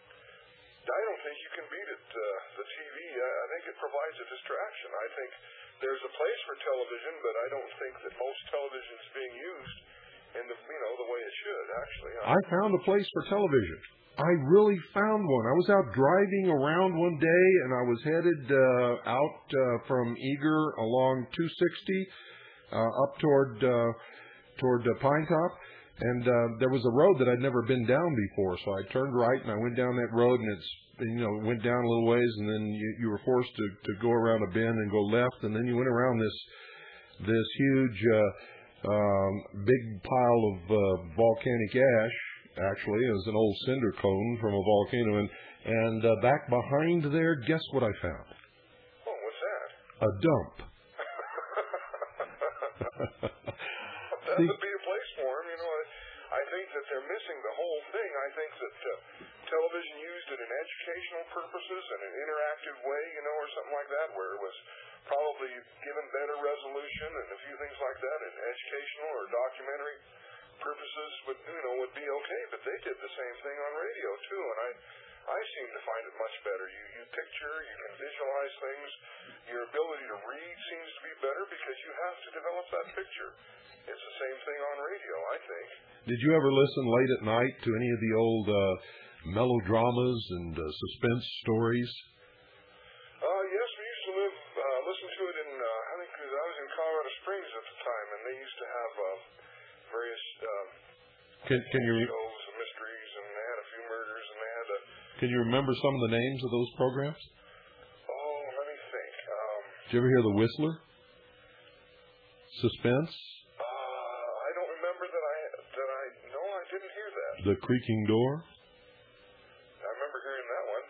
I don't think you can beat it, uh, the T V. I, I think it provides a distraction. I think there's a place for television, but I don't think that most television is being used in the, you know, the way it should, actually. I found a place for television. I really found one. I was out driving around one day, and I was headed uh, out uh, from Eager along two sixty uh, up toward uh, toward uh, Pine Top, and uh, there was a road that I'd never been down before. So I turned right, and I went down that road, and it's you know went down a little ways, and then you, you were forced to, to go around a bend and go left, and then you went around this this huge uh, um, big pile of uh, volcanic ash. Actually, it was an old cinder cone from a volcano, and, and uh, back behind there, guess what I found? Oh, what's that? A dump. That would be a place for him, you know. I, I think that they're missing the whole thing. I think that uh, television used it in educational purposes in an interactive way, you know, or something like that, where it was probably given better resolution and a few things like that in educational or documentary purposes would, you know, would be okay. But they did the same thing on radio too, and I, I seem to find it much better. You, you picture, you can visualize things. Your ability to read seems to be better because you have to develop that picture. It's the same thing on radio, I think. Did you ever listen late at night to any of the old uh, melodramas and uh, suspense stories? Uh, yes, we used to live, uh, listen to it in, uh, I think I was in Colorado Springs at the time, and they used to have uh, various uh, Can, can you shows and mysteries, and they had a few murders, and they had a... Can you remember some of the names of those programs? Oh, let me think. Um, Did you ever hear The Whistler? Suspense? Uh, I don't remember that I, that I, no, I didn't hear that. The Creaking Door? I remember hearing that one.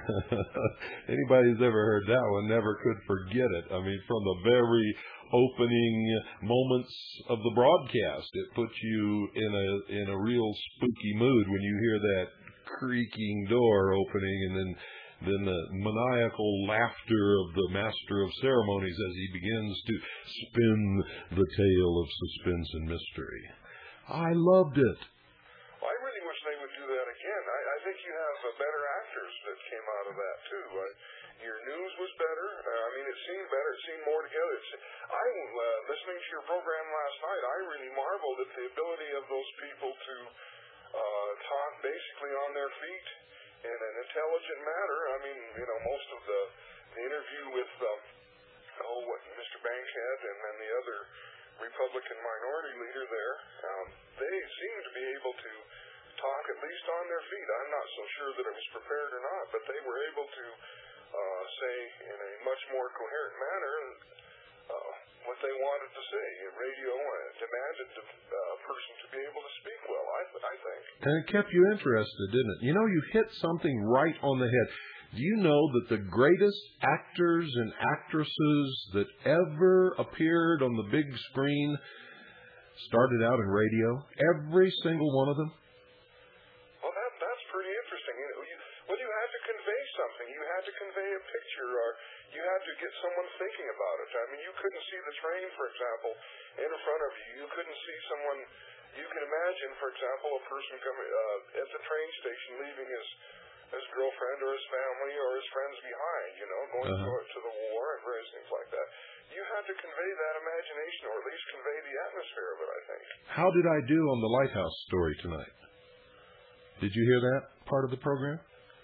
Anybody who's ever heard that one never could forget it. I mean, from the very opening moments of the broadcast, it puts you in a in a real spooky mood when you hear that creaking door opening, and then then the maniacal laughter of the master of ceremonies as he begins to spin the tale of suspense and mystery. I loved it. Well, I really wish they would do that again. I, I think you have uh, better actors that came out of that too. Uh, your news was better. Uh, I mean, it seemed better. It seemed more together. It's, I uh, listening to your program last night, I really marveled at the ability of those people to uh, talk basically on their feet in an intelligent manner. I mean, you know, most of the, the interview with um, oh, what Mister Bankhead and then the other Republican minority leader there, um, they seem to be able to talk at least on their feet. I'm not so sure that it was prepared or not, but they were able to uh, say in a much more coherent manner uh, what they wanted to say. Radio uh, demanded a uh, person to be able to speak well, I, I think. And it kept you interested, didn't it? You know, you hit something right on the head. Do you know that the greatest actors and actresses that ever appeared on the big screen started out in radio? Every single one of them? Well, that, that's pretty interesting. You know, you, well, you had to convey something. You had to convey a picture, or you had to get someone thinking about it. I mean, you couldn't see the train, for example, in front of you. You couldn't see someone. You can imagine, for example, a person coming uh, at the train station leaving his his girlfriend or his family or his friends behind, you know, going uh-huh. to, to the war and various things like that. You had to convey that imagination, or at least convey the atmosphere of it, I think. How did I do on the Lighthouse story tonight? Did you hear that part of the program?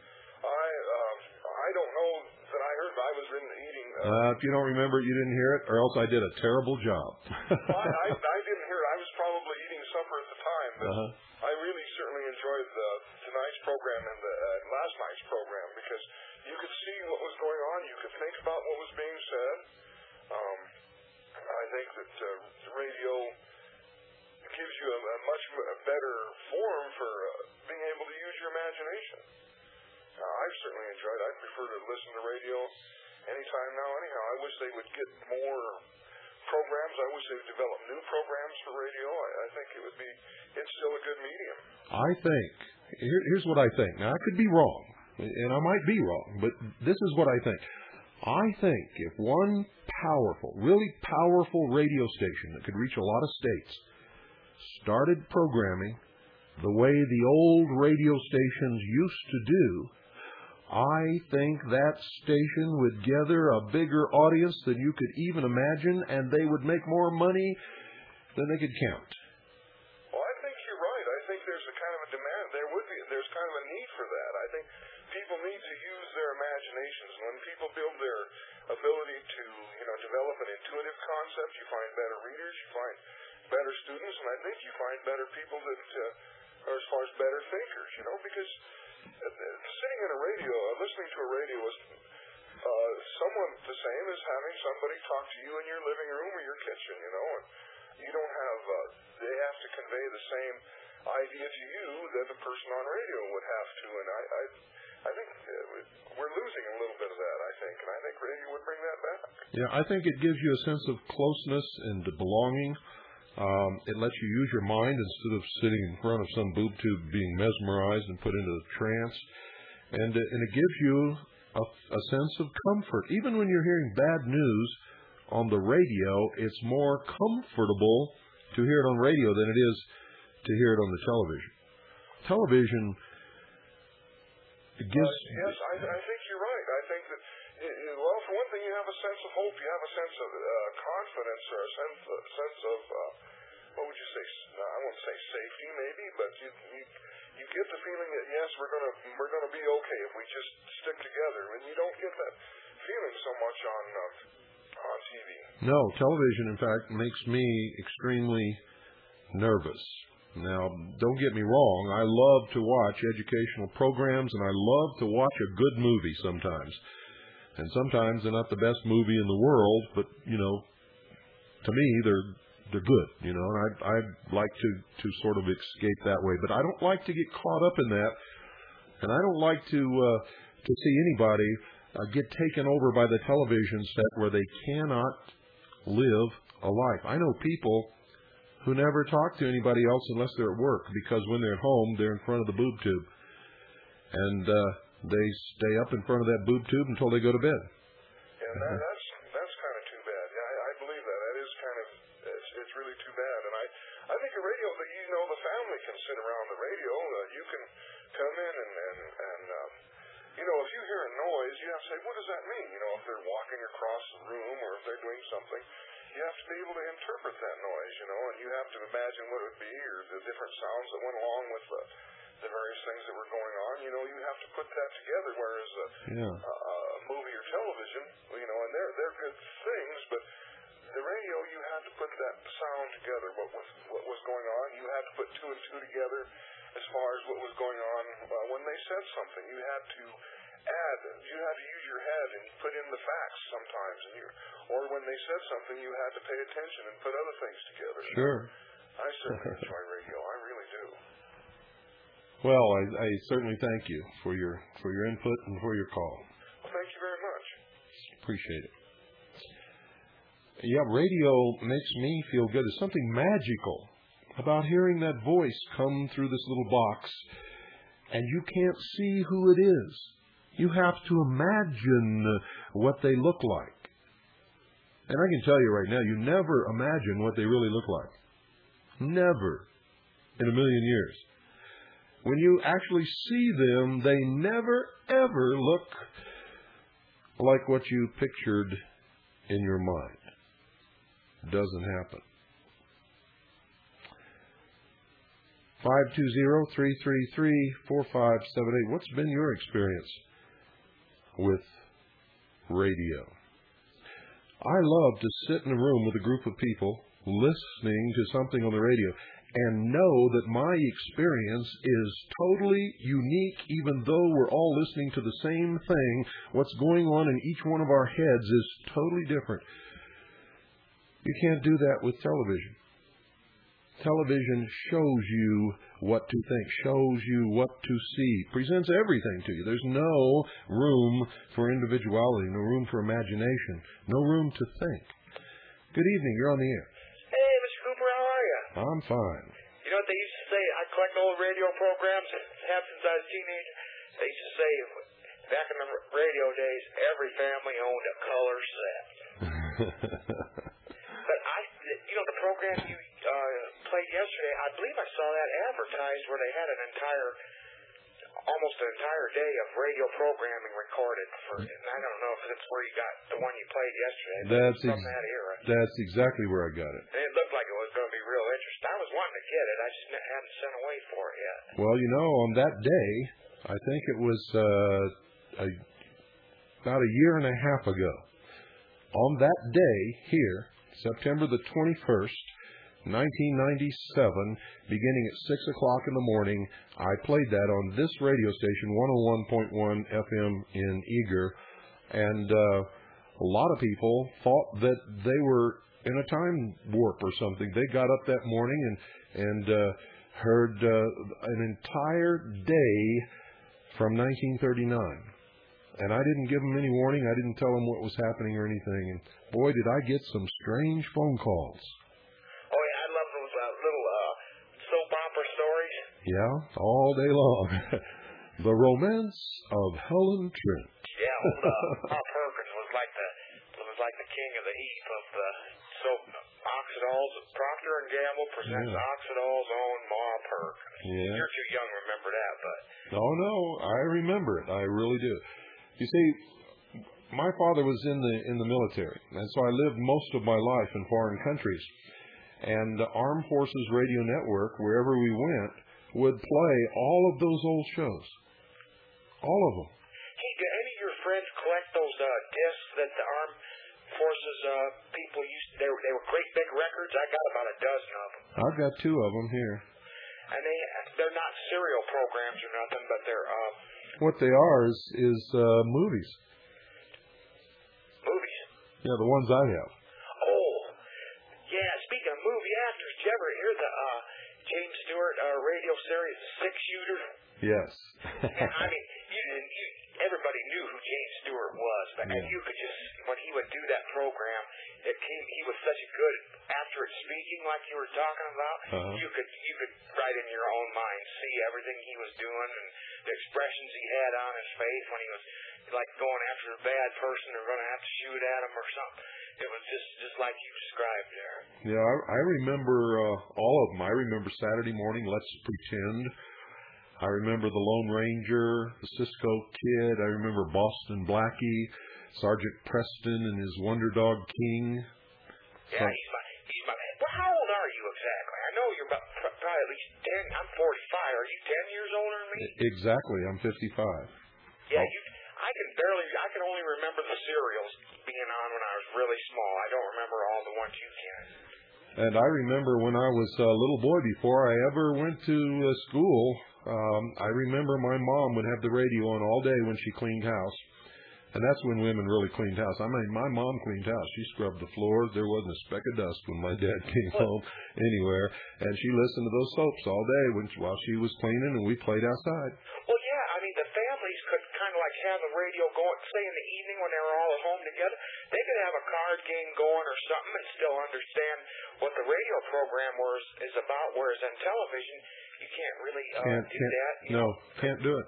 I uh, I don't know that I heard. I was in eating. Uh, uh, if you don't remember it, you didn't hear it, or else I did a terrible job. I, I, I didn't hear it. I was probably eating supper at the time, but uh-huh. I really certainly enjoyed the, tonight's program and the, uh, last night's program, because you could see what was going on. You could think about what was being said. Um, I think that uh, the radio gives you a, a much a better form for uh, being able to use your imagination. Uh, I've certainly enjoyed it. I prefer to listen to radio anytime now anyhow. I wish they would get more programs. I wish they would develop new programs for radio. I, I think it would be, it's still a good medium. I think, here, here's what I think. Now, I could be wrong, and I might be wrong, but this is what I think. I think if one powerful, really powerful radio station that could reach a lot of states started programming the way the old radio stations used to do, I think that station would gather a bigger audience than you could even imagine, and they would make more money than they could count. Well, I think you're right. I think there's a kind of a demand. There would be. There's kind of a need for that. I think people need to use their imaginations. When people build their ability to, you know, develop an intuitive concept, you find better readers, you find better students, and I think you find better people that uh, are, as far as better thinkers, you know, because uh, sitting in a radio, uh, listening to a radio is uh, somewhat the same as having somebody talk to you in your living room or your kitchen, you know, and you don't have, uh, they have to convey the same idea to you that the person on radio would have to, and I, I, I think we're losing a little bit of that, I think, and I think radio would bring that back. Yeah, I think it gives you a sense of closeness and belonging Um, it lets you use your mind instead of sitting in front of some boob tube being mesmerized and put into a trance. And, uh, and it gives you a, a sense of comfort. Even when you're hearing bad news on the radio, it's more comfortable to hear it on radio than it is to hear it on the television. Television it gives... Uh, yes, I, I think you're right. I think that, well, for one thing, you have a sense of hope. You have a sense of uh, confidence or a sense, a sense of, uh, what would you say, I won't say safety maybe, but you, you, you get the feeling that, yes, we're going to we're gonna be okay if we just stick together. And you don't get that feeling so much on, uh, on T V. No, television, in fact, makes me extremely nervous. Now, don't get me wrong, I love to watch educational programs, and I love to watch a good movie sometimes. And sometimes they're not the best movie in the world, but, you know, to me, they're they're good, you know, and I'd, I'd like to, to sort of escape that way. But I don't like to get caught up in that, and I don't like to, uh, to see anybody uh, get taken over by the television set where they cannot live a life. I know people who never talk to anybody else unless they're at work, because when they're at home, they're in front of the boob tube. And uh, they stay up in front of that boob tube until they go to bed. Yeah, that, that's that's kind of too bad. Yeah, I, I believe that. That is kind of, it's, it's really too bad. And I, I think a radio, that you know, the family can sit around the radio. Uh, you can come in and, and, and um, you know, if you hear a noise, you have to say, what does that mean? You know, if they're walking across the room or if they're doing something, you have to be able to interpret that noise, you know, and you have to imagine what it would be or the different sounds that went along with the, the various things that were going on. You know, you have to put that together, whereas a, yeah. a, a movie or television, you know, and they're, they're good things, but the radio, you had to put that sound together, what was, what was going on. You had to put two and two together as far as what was going on uh, when they said something. You had to add, you had to use your head and put in the facts sometimes, and you, or when they said something, you had to pay attention and put other things together. Sure. I certainly enjoy radio. I really do. Well, I, I certainly thank you for your for your input and for your call. Well, thank you very much. Appreciate it. Yeah, radio makes me feel good. There's something magical about hearing that voice come through this little box, and you can't see who it is. You have to imagine what they look like. And I can tell you right now, you never imagine what they really look like. Never in a million years. When you actually see them, they never, ever look like what you pictured in your mind. It doesn't happen. five two zero, three three three, four five seven eight. What's been your experience with radio? I love to sit in a room with a group of people listening to something on the radio and know that my experience is totally unique, even though we're all listening to the same thing. What's going on in each one of our heads is totally different. You can't do that with television. Television shows you what to think, shows you what to see, presents everything to you. There's no room for individuality, no room for imagination, no room to think. Good evening. You're on the air. Hey, Mister Cooper, how are you? I'm fine. You know what they used to say? I collect old radio programs, have since I was a teenager. They used to say, back in the radio days, every family owned a color set. But I, you know, the program you uh, played yesterday, I believe I saw that advertised where they had an entire, almost an entire day of radio programming recorded. For, and I don't know if it's where you got the one you played yesterday. That's from ex- that era. That's exactly where I got it. And it looked like it was going to be real interesting. I was wanting to get it. I just hadn't sent away for it yet. Well, you know, on that day, I think it was uh, a, about a year and a half ago, on that day here, September the twenty-first, nineteen ninety-seven, beginning at six o'clock in the morning, I played that on this radio station, one oh one point one F M in Eager, and uh, a lot of people thought that they were in a time warp or something. They got up that morning and, and uh, heard uh, an entire day from nineteen thirty-nine. And I didn't give them any warning. I didn't tell them what was happening or anything. And boy, did I get some strange phone calls. Oh, yeah, I love Yeah, all day long. The Romance of Helen Trent. Yeah, well, uh, Ma Perkins was like the was like the king of the heap of the soap. Oxydol's Procter and Gamble presents Yeah. Oxydol's own Ma Perkins. Yeah. You're too young to remember that, but Oh, no, I remember it. I really do. You see, my father was in the in the military, and so I lived most of my life in foreign countries. And the Armed Forces Radio Network, wherever we went, would play all of those old shows. All of them. hey, do any of your friends collect those uh, discs that the Armed Forces uh, people used? They were, they were great big records. I got about a dozen of them. I've got two of them here. And they they're not serial programs or nothing, but they're uh, What they are is, is uh, movies. movies. Yeah, the ones I have. Oh, yeah. Speaking of movie actors, did you ever hear the uh, James Stewart uh, radio series, The Six Shooter? Yes. Yeah, I mean, you didn't. You, everybody knew who James Stewart was, but Yeah. and you could just when he would do that program, it came. He was such a good accurate speaking, like you were talking about. Uh-huh. You could you could right in your own mind see everything he was doing and the expressions he had on his face when he was like going after a bad person or going to have to shoot at him or something. It was just just like you described there. Yeah, I, I remember uh, all of them. I remember Saturday Morning, Let's Pretend. I remember The Lone Ranger, The Cisco Kid. I remember Boston Blackie, Sergeant Preston and his Wonder Dog King. Yeah, he's my he's my. Well, how old are you exactly? I know you're about probably at least ten. I'm forty-five. Are you ten years older than me? Exactly, I'm fifty-five. Yeah, you. I can barely. I can only remember the serials being on when I was really small. I don't remember all the ones you can. And I remember when I was a little boy, before I ever went to uh, school, um, I remember my mom would have the radio on all day when she cleaned house. And that's when women really cleaned house. I mean, my mom cleaned house. She scrubbed the floors. There wasn't a speck of dust when my dad came home anywhere. And she listened to those soaps all day when, while she was cleaning, and we played outside. Well, yeah. I mean, the families could kind of like have the radio going, say in the evening when they were all at home together. They could have a card game going or something and still understand what the radio program was is about. Whereas on television, you can't really uh, Can't, do can't, that. You no, know? can't do it.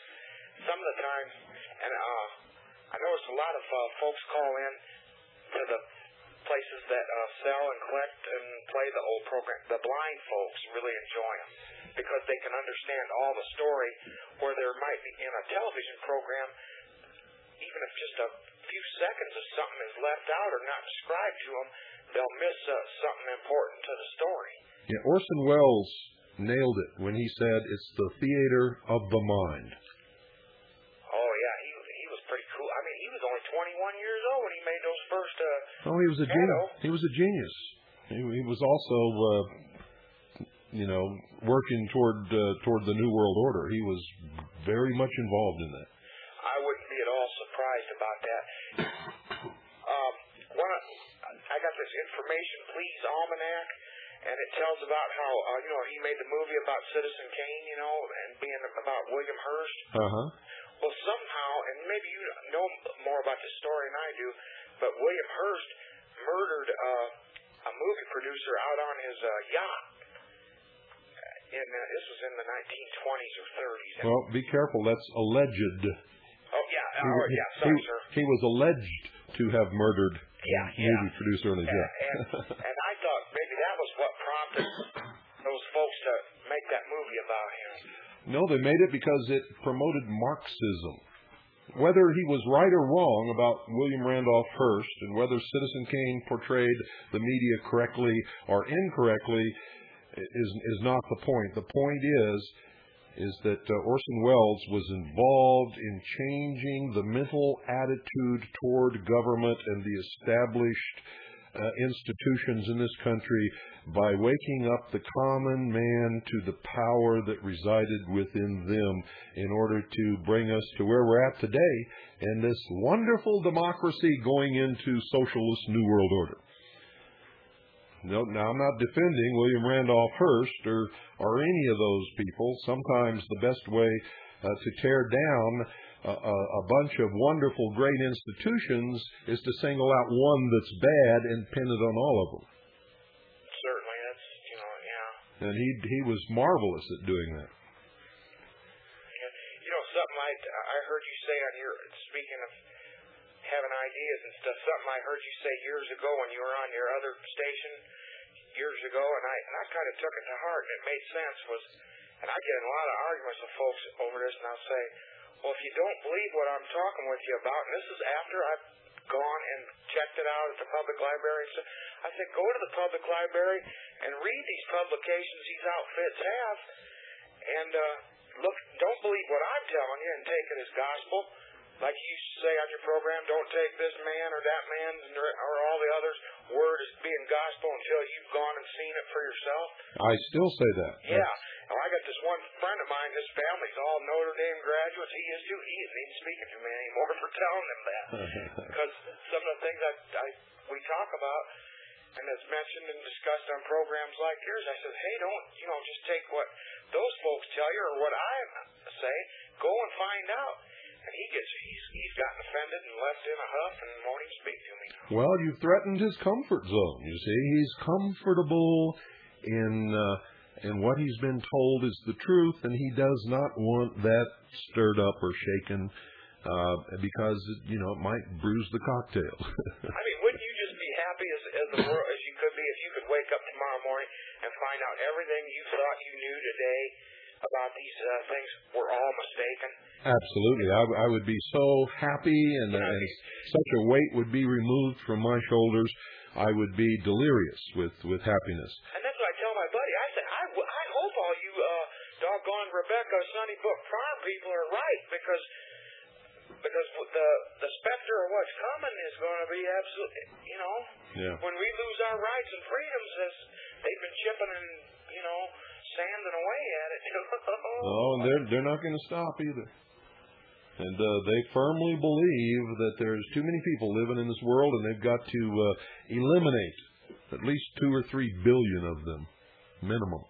Some of the time, and uh, I notice a lot of uh, folks call in to the places that uh, sell and collect and play the old program. The blind folks really enjoy them because they can understand all the story, where there might be in a television program, even if just a few seconds of something is left out or not described to them, they'll miss uh, something important to the story. Yeah, Orson Welles nailed it when he said it's the theater of the mind. Oh yeah, he he was pretty cool. I mean, he was only twenty-one years old when he made those first. Uh, Oh, he was a genius. He was a genius. He, he was also, uh, you know, working toward uh, toward the New World Order. He was very much involved in that. I wouldn't be at all surprised about that. um, one, of- I got this Information Please Almanac, and it tells about how uh, you know he made the movie about Citizen Kane, you know, and being about William Hearst. Uh huh. Well, somehow, and maybe you know more about this story than I do, but William Hearst murdered uh, a movie producer out on his uh, yacht. In, uh, this was in the nineteen twenties or thirties. Well, be careful. That's alleged. Oh, yeah. He, Oh, yeah. Sorry, he, sir. he was alleged to have murdered Yeah, a movie yeah. producer on his Yeah, yacht. and, and I thought maybe that was what prompted those folks to make that movie about him. No, they made it because it promoted Marxism. Whether he was right or wrong about William Randolph Hearst and whether Citizen Kane portrayed the media correctly or incorrectly is is not the point. The point is is that uh, Orson Welles was involved in changing the mental attitude toward government and the established uh, institutions in this country by waking up the common man to the power that resided within them in order to bring us to where we're at today in this wonderful democracy going into socialist New World Order. No, now, I'm not defending William Randolph Hearst or, or any of those people. Sometimes the best way uh, to tear down a, a, a bunch of wonderful, great institutions is to single out one that's bad and pin it on all of them. Certainly, that's, you know, yeah. And he he was marvelous at doing that. You know, something I, I heard you say on your, speaking of having ideas and stuff, something I heard you say years ago when you were on your other station years ago, and I, and I kind of took it to heart, and it made sense, was, and I get in a lot of arguments with folks over this, and I'll say, well, if you don't believe what I'm talking with you about, and this is after I've gone and checked it out at the public library, so I said, go to the public library and read these publications these outfits have, and uh, look, don't believe what I'm telling you and take it as gospel. Like you used to say on your program, don't take this man or that man's or all the others' word as being gospel until you've gone and seen it for yourself. I still say that. Yeah. Now, I got this one friend of mine, his family's all Notre Dame graduates. He is too. He isn't even speaking to me anymore for telling him that. Because some of the things I, I we talk about and it's mentioned and discussed on programs like yours, I said, hey, don't, you know, just take what those folks tell you or what I say. Go and find out. And he gets, he's, he's gotten offended and left in a huff and won't even speak to me. Well, you've threatened his comfort zone, you see. He's comfortable in uh, in what he's been told is the truth, and he does not want that stirred up or shaken uh, because, you know, it might bruise the cocktail. I mean, wouldn't you just be happy as, as the world as you could be if you could wake up tomorrow morning and find out everything you thought you knew today about these uh, things were all mistaken? Absolutely. I, I would be so happy, and, uh, and such a weight would be removed from my shoulders. I would be delirious with, with happiness. And that's what I tell my buddy. I say, I, w- I hope all you uh, doggone Rebecca Sunnybrook Farm people are right, because because the the specter of what's coming is going to be absolutely, you know, yeah. when we lose our rights and freedoms, as they've been chipping and, you know, sanding away at it. Oh, they're they're not going to stop either. And uh, they firmly believe that there's too many people living in this world, and they've got to uh, eliminate at least two or three billion of them, minimum.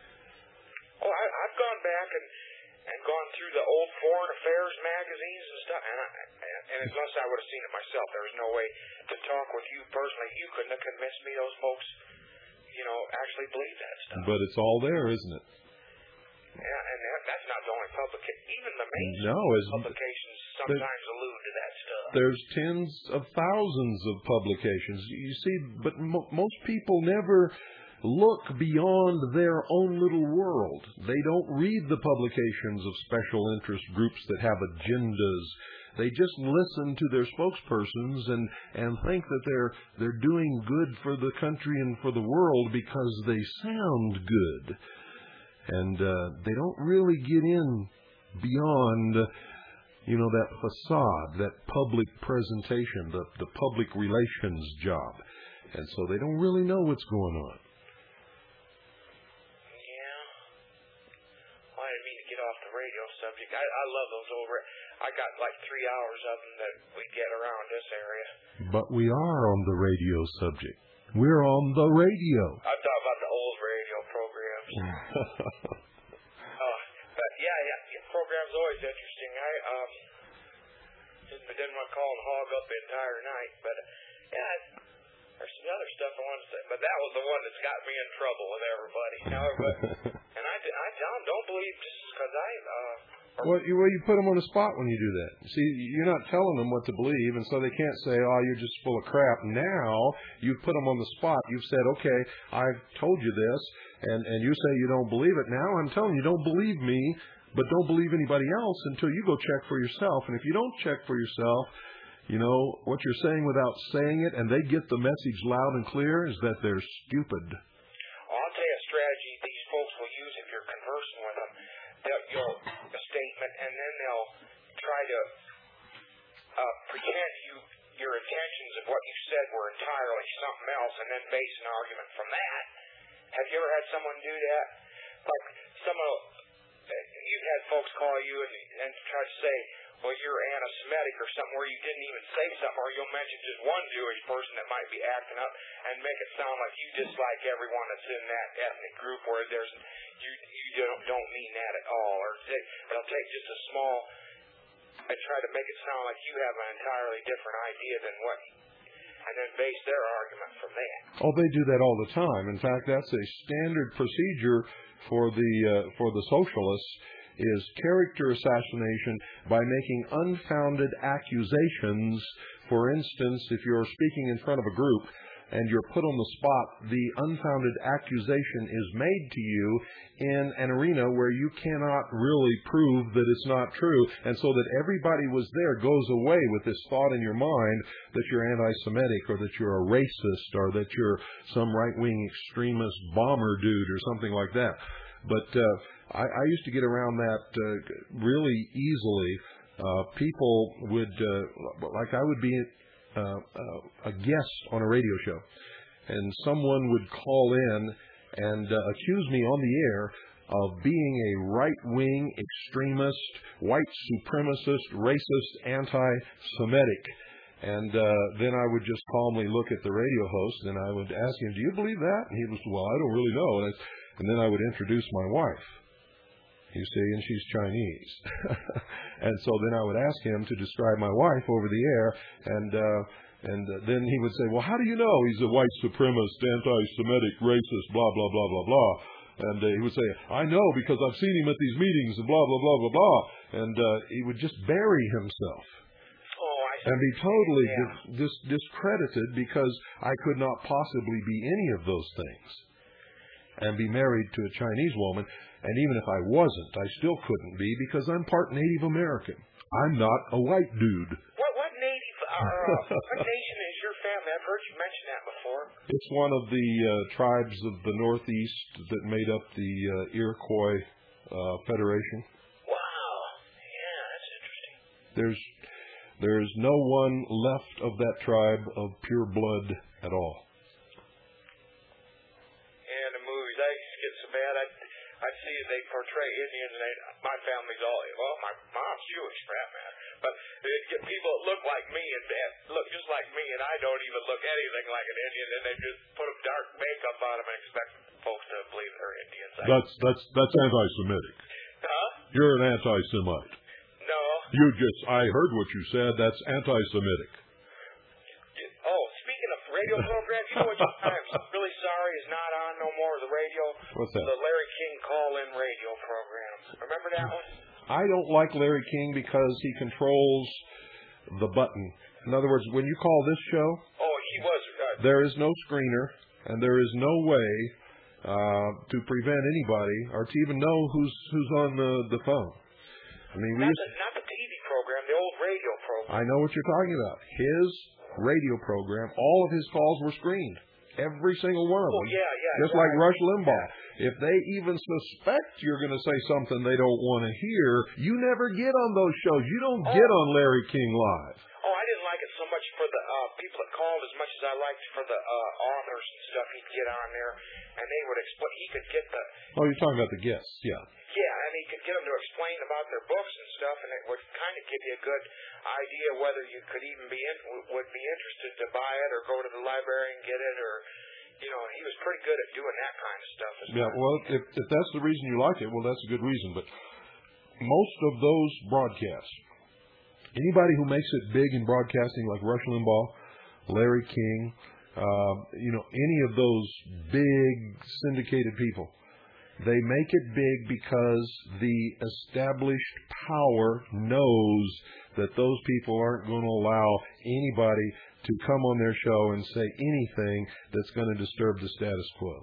Oh, I, I've gone back and, and gone through the old foreign affairs magazines and stuff, and, I, and unless I would have seen it myself, there was no way to talk with you personally. You couldn't have convinced me those folks, you know, actually believe that stuff. But it's all there, isn't it? Yeah, and that, that's not the only publication. Even the mainstream no, publications sometimes allude to that stuff. There's tens of thousands of publications. You see, but mo- most people never look beyond their own little world. They don't read the publications of special interest groups that have agendas. They just listen to their spokespersons and, and think that they're they're doing good for the country and for the world because they sound good. And uh, they don't really get in beyond, uh, you know, that facade, that public presentation, the, the public relations job. And so they don't really know what's going on. Yeah. Well, I didn't mean to get off the radio subject. I, I love those over. I got like three hours of them that we get around this area. But we are on the radio subject. We're on the radio. I'm talking about the old radio programs. uh, but yeah, yeah, yeah, programs always interesting. I um didn't, didn't want to call and hog up the entire night, but yeah, there's some other stuff I wanted to say. But that was the one that's got me in trouble with everybody. You know, but, and I, I tell them, don't believe just because I. Uh, Well you, well, you put them on the spot when you do that. See, you're not telling them what to believe, and so they can't say, oh, you're just full of crap. Now, you've put them on the spot. You've said, okay, I've told you this, and, and you say you don't believe it. Now I'm telling you, don't believe me, but don't believe anybody else until you go check for yourself. And if you don't check for yourself, you know, what you're saying without saying it, and they get the message loud and clear, is that they're stupid. Well, I'll tell you a strategy these folks will use if you're conversing with them. They'll, you'll, a statement, and then they'll try to uh, pretend you your intentions of what you said were entirely something else, and then base an argument from that. Have you ever had someone do that? Like some of you've had folks call you and, and try to say, well, you're anti-Semitic or something, where you didn't even say something, or you'll mention just one Jewish person that might be acting up and make it sound like you dislike everyone that's in that ethnic group, where there's you you don't, don't mean that at all, or they, they'll take just a small and try to make it sound like you have an entirely different idea than what and then base their argument from that. Oh, they do that all the time. In fact, that's a standard procedure for the uh, for the socialists, is character assassination by making unfounded accusations. For instance, if you're speaking in front of a group and you're put on the spot, the unfounded accusation is made to you in an arena where you cannot really prove that it's not true, and so that everybody was there goes away with this thought in your mind that you're anti-Semitic, or that you're a racist, or that you're some right-wing extremist bomber dude or something like that. But uh, I, I used to get around that uh, really easily. Uh, people would, uh, like I would be uh, uh, a guest on a radio show, and someone would call in and uh, accuse me on the air of being a right-wing extremist, white supremacist, racist, anti-Semitic. And uh, then I would just calmly look at the radio host, and I would ask him, do you believe that? And he was, well, I don't really know. And, I, and then I would introduce my wife, you see, and she's Chinese. And so then I would ask him to describe my wife over the air, and uh, and then he would say, well, how do you know he's a white supremacist, anti-Semitic, racist, blah, blah, blah, blah, blah. And uh, he would say, I know because I've seen him at these meetings and blah, blah, blah, blah, blah. And uh, he would just bury himself. Oh, I see. And be totally yeah. dis- dis- discredited because I could not possibly be any of those things and be married to a Chinese woman. And even if I wasn't, I still couldn't be because I'm part Native American. I'm not a white dude. What what native uh, what nation is your family? I've heard you mention that before. It's one of the uh, tribes of the Northeast that made up the uh, Iroquois uh, Federation. Wow. Yeah, that's interesting. There's there's no one left of that tribe of pure blood at all. And the movies, I used to get so bad. I I see they portray Indians, and they, my family's all well. My mom's Jewish, for that matter. But they get people that look like me and look just like me, and I don't even look anything like an Indian, and they just put them dark makeup on them and expect folks to believe they're Indians. I, That's that's that's anti-Semitic. huh? You're an anti-Semite. No. You just I heard what you said. That's anti-Semitic. Oh, speaking of radio programs, you know what I'm really sorry is not on no more of the radio? What's that? The Larry King call-in radio program. Remember that one? I don't like Larry King because he controls the button. In other words, when you call this show, oh, he was. Uh, there is no screener, and there is no way uh, to prevent anybody or to even know who's who's on the, the phone. I mean, we not, used, the, not the T V program, the old radio program. I know what you're talking about. His radio program, all of his calls were screened. Every single one of them. Oh, yeah, yeah. Just yeah. like Rush Limbaugh. If they even suspect you're going to say something they don't want to hear, you never get on those shows. You don't oh. get on Larry King Live. Oh, I didn't like it so much for the uh, people that called as much as I liked for the uh, authors and stuff. He'd get on there, and they would explain. He could get the. Oh, you're talking about the guests, yeah. Yeah, and he could get them to explain about their books and stuff, and it would kind of give you a good idea whether you could even be in, would be interested to buy it or go to the library and get it, or you know, he was pretty good at doing that kind of stuff. As yeah, well, if, if that's the reason you like it, well, that's a good reason. But most of those broadcasts, anybody who makes it big in broadcasting, like Rush Limbaugh, Larry King, uh, you know, any of those big syndicated people, they make it big because the established power knows that those people aren't going to allow anybody to come on their show and say anything that's going to disturb the status quo.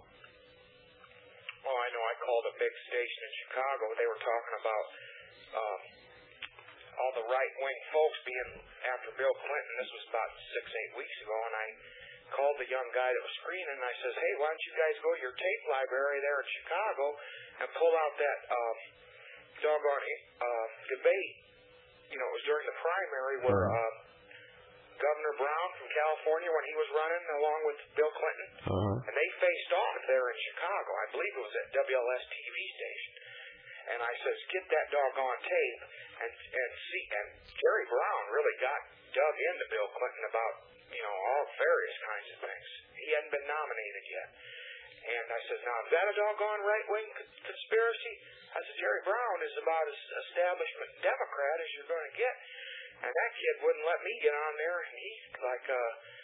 Oh, I know. I called a big station in Chicago. They were talking about um, all the right-wing folks being after Bill Clinton. This was about six, eight weeks ago, and I called the young guy that was screening, and I says, hey, why don't you guys go to your tape library there in Chicago and pull out that um, doggone uh, debate. You know, it was during the primary where uh, Governor Brown from California, when he was running along with Bill Clinton, uh-huh. and they faced off there in Chicago. I believe it was at W L S T V station. And I says, get that doggone tape and and see. And Jerry Brown really got dug into Bill Clinton about, you know, all various kinds of things. He hadn't been nominated yet. And I says, now, is that a doggone right-wing conspiracy? I said, Jerry Brown is about as establishment Democrat as you're going to get. And that kid wouldn't let me get on there. And he, like, uh,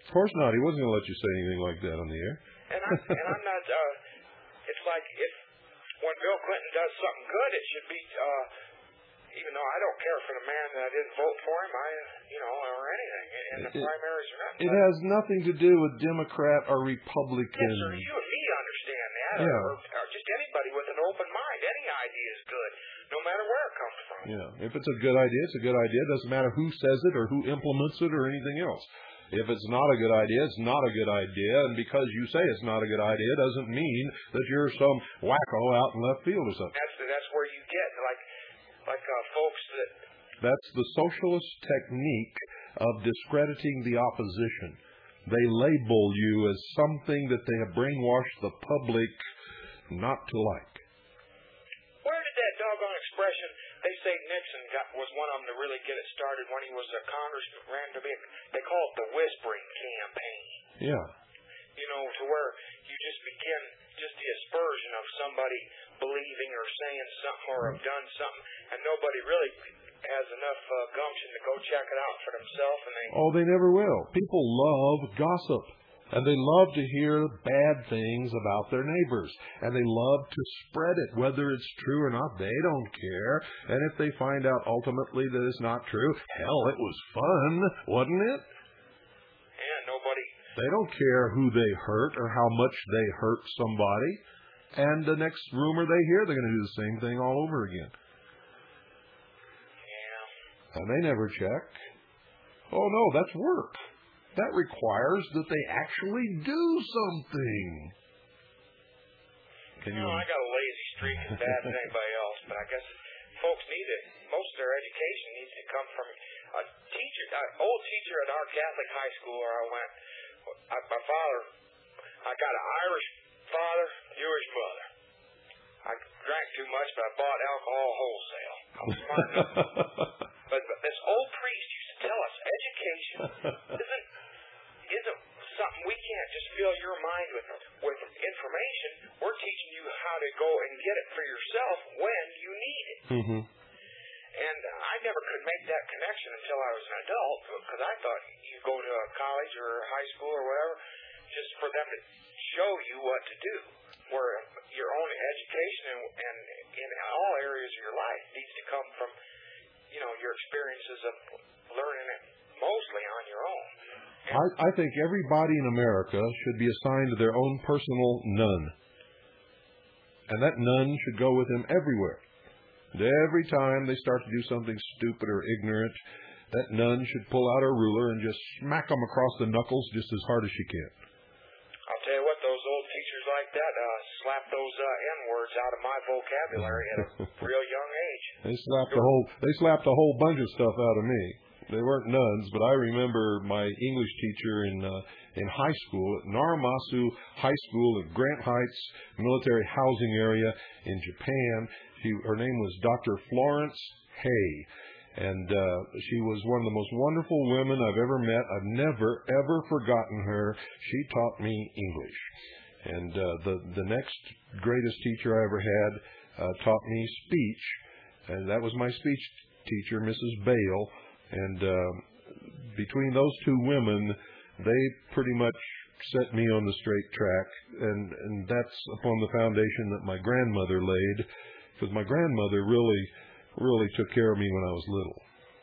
Of course not. He wasn't going to let you say anything like that on the air. And I'm, and I'm not, uh, it's like if when Bill Clinton does something good, it should be, uh, even though I don't care for the man that I didn't vote for him, I, you know, or anything, in the it, primaries or nothing. It has nothing to do with Democrat or Republican. Yes, sir, you and me understand that. Yeah. Or, or just anybody with an open mind. Any idea is good, no matter where it comes from. Yeah, if it's a good idea, it's a good idea. It doesn't matter who says it or who implements it or anything else. If it's not a good idea, it's not a good idea. And because you say it's not a good idea doesn't mean that you're some wacko out in left field or something. That's that's where you get, like, like uh, folks that... That's the socialist technique of discrediting the opposition. They label you as something that they have brainwashed the public not to like. Where did that doggone expression, they say Nixon got, was one of them to really get it started when he was a congressman, ran to be, they call it the whispering campaign. Yeah. You know, to where you just begin just the aspersion of somebody believing or saying something or have done something, and nobody really has enough uh, gumption to go check it out for themselves. And they Oh, they never will. People love gossip. And they love to hear bad things about their neighbors. And they love to spread it. Whether it's true or not, they don't care. And if they find out ultimately that it's not true, hell, it was fun, wasn't it? And nobody... They don't care who they hurt or how much they hurt somebody. And the next rumor they hear, they're going to do the same thing all over again. Yeah. And they never check. Oh, no, that's work. That requires that they actually do something. Can you... No, I got a lazy streak as bad as anybody else, but I guess folks need it. Most of their education needs to come from a teacher, an old teacher at our Catholic high school where I went. I, my father, I got an Irish father, Jewish mother. I drank too much, but I bought alcohol wholesale. I was smart enough. But, but this old priest used to tell us, education isn't isn't something we can't just fill your mind with with information. We're teaching you how to go and get it for yourself when you need it. Mm-hmm. And I never could make that connection until I was an adult, because I thought you go to a college or high school or whatever just for them to show you what to do. Where your own education and, and in all areas of your life needs to come from, you know, your experiences of learning it mostly on your own. I, I think everybody in America should be assigned their own personal nun. And that nun should go with them everywhere. And every time they start to do something stupid or ignorant, that nun should pull out her ruler and just smack them across the knuckles just as hard as she can. I'll tell you what, those old teachers like that uh, slap those uh, N-words out of my vocabulary at a real young age. They slapped a whole they slapped a whole bunch of stuff out of me. They weren't nuns, but I remember my English teacher in uh, in high school at Narimasu High School in Grant Heights military housing area in Japan. She, her name was Doctor Florence Hay, and uh, she was one of the most wonderful women I've ever met. I've never, ever forgotten her. She taught me English. And uh, the, the next greatest teacher I ever had uh, taught me speech, and that was my speech teacher, Missus Bale. And uh, between those two women, they pretty much set me on the straight track, and, and that's upon the foundation that my grandmother laid, because my grandmother really, really took care of me when I was little.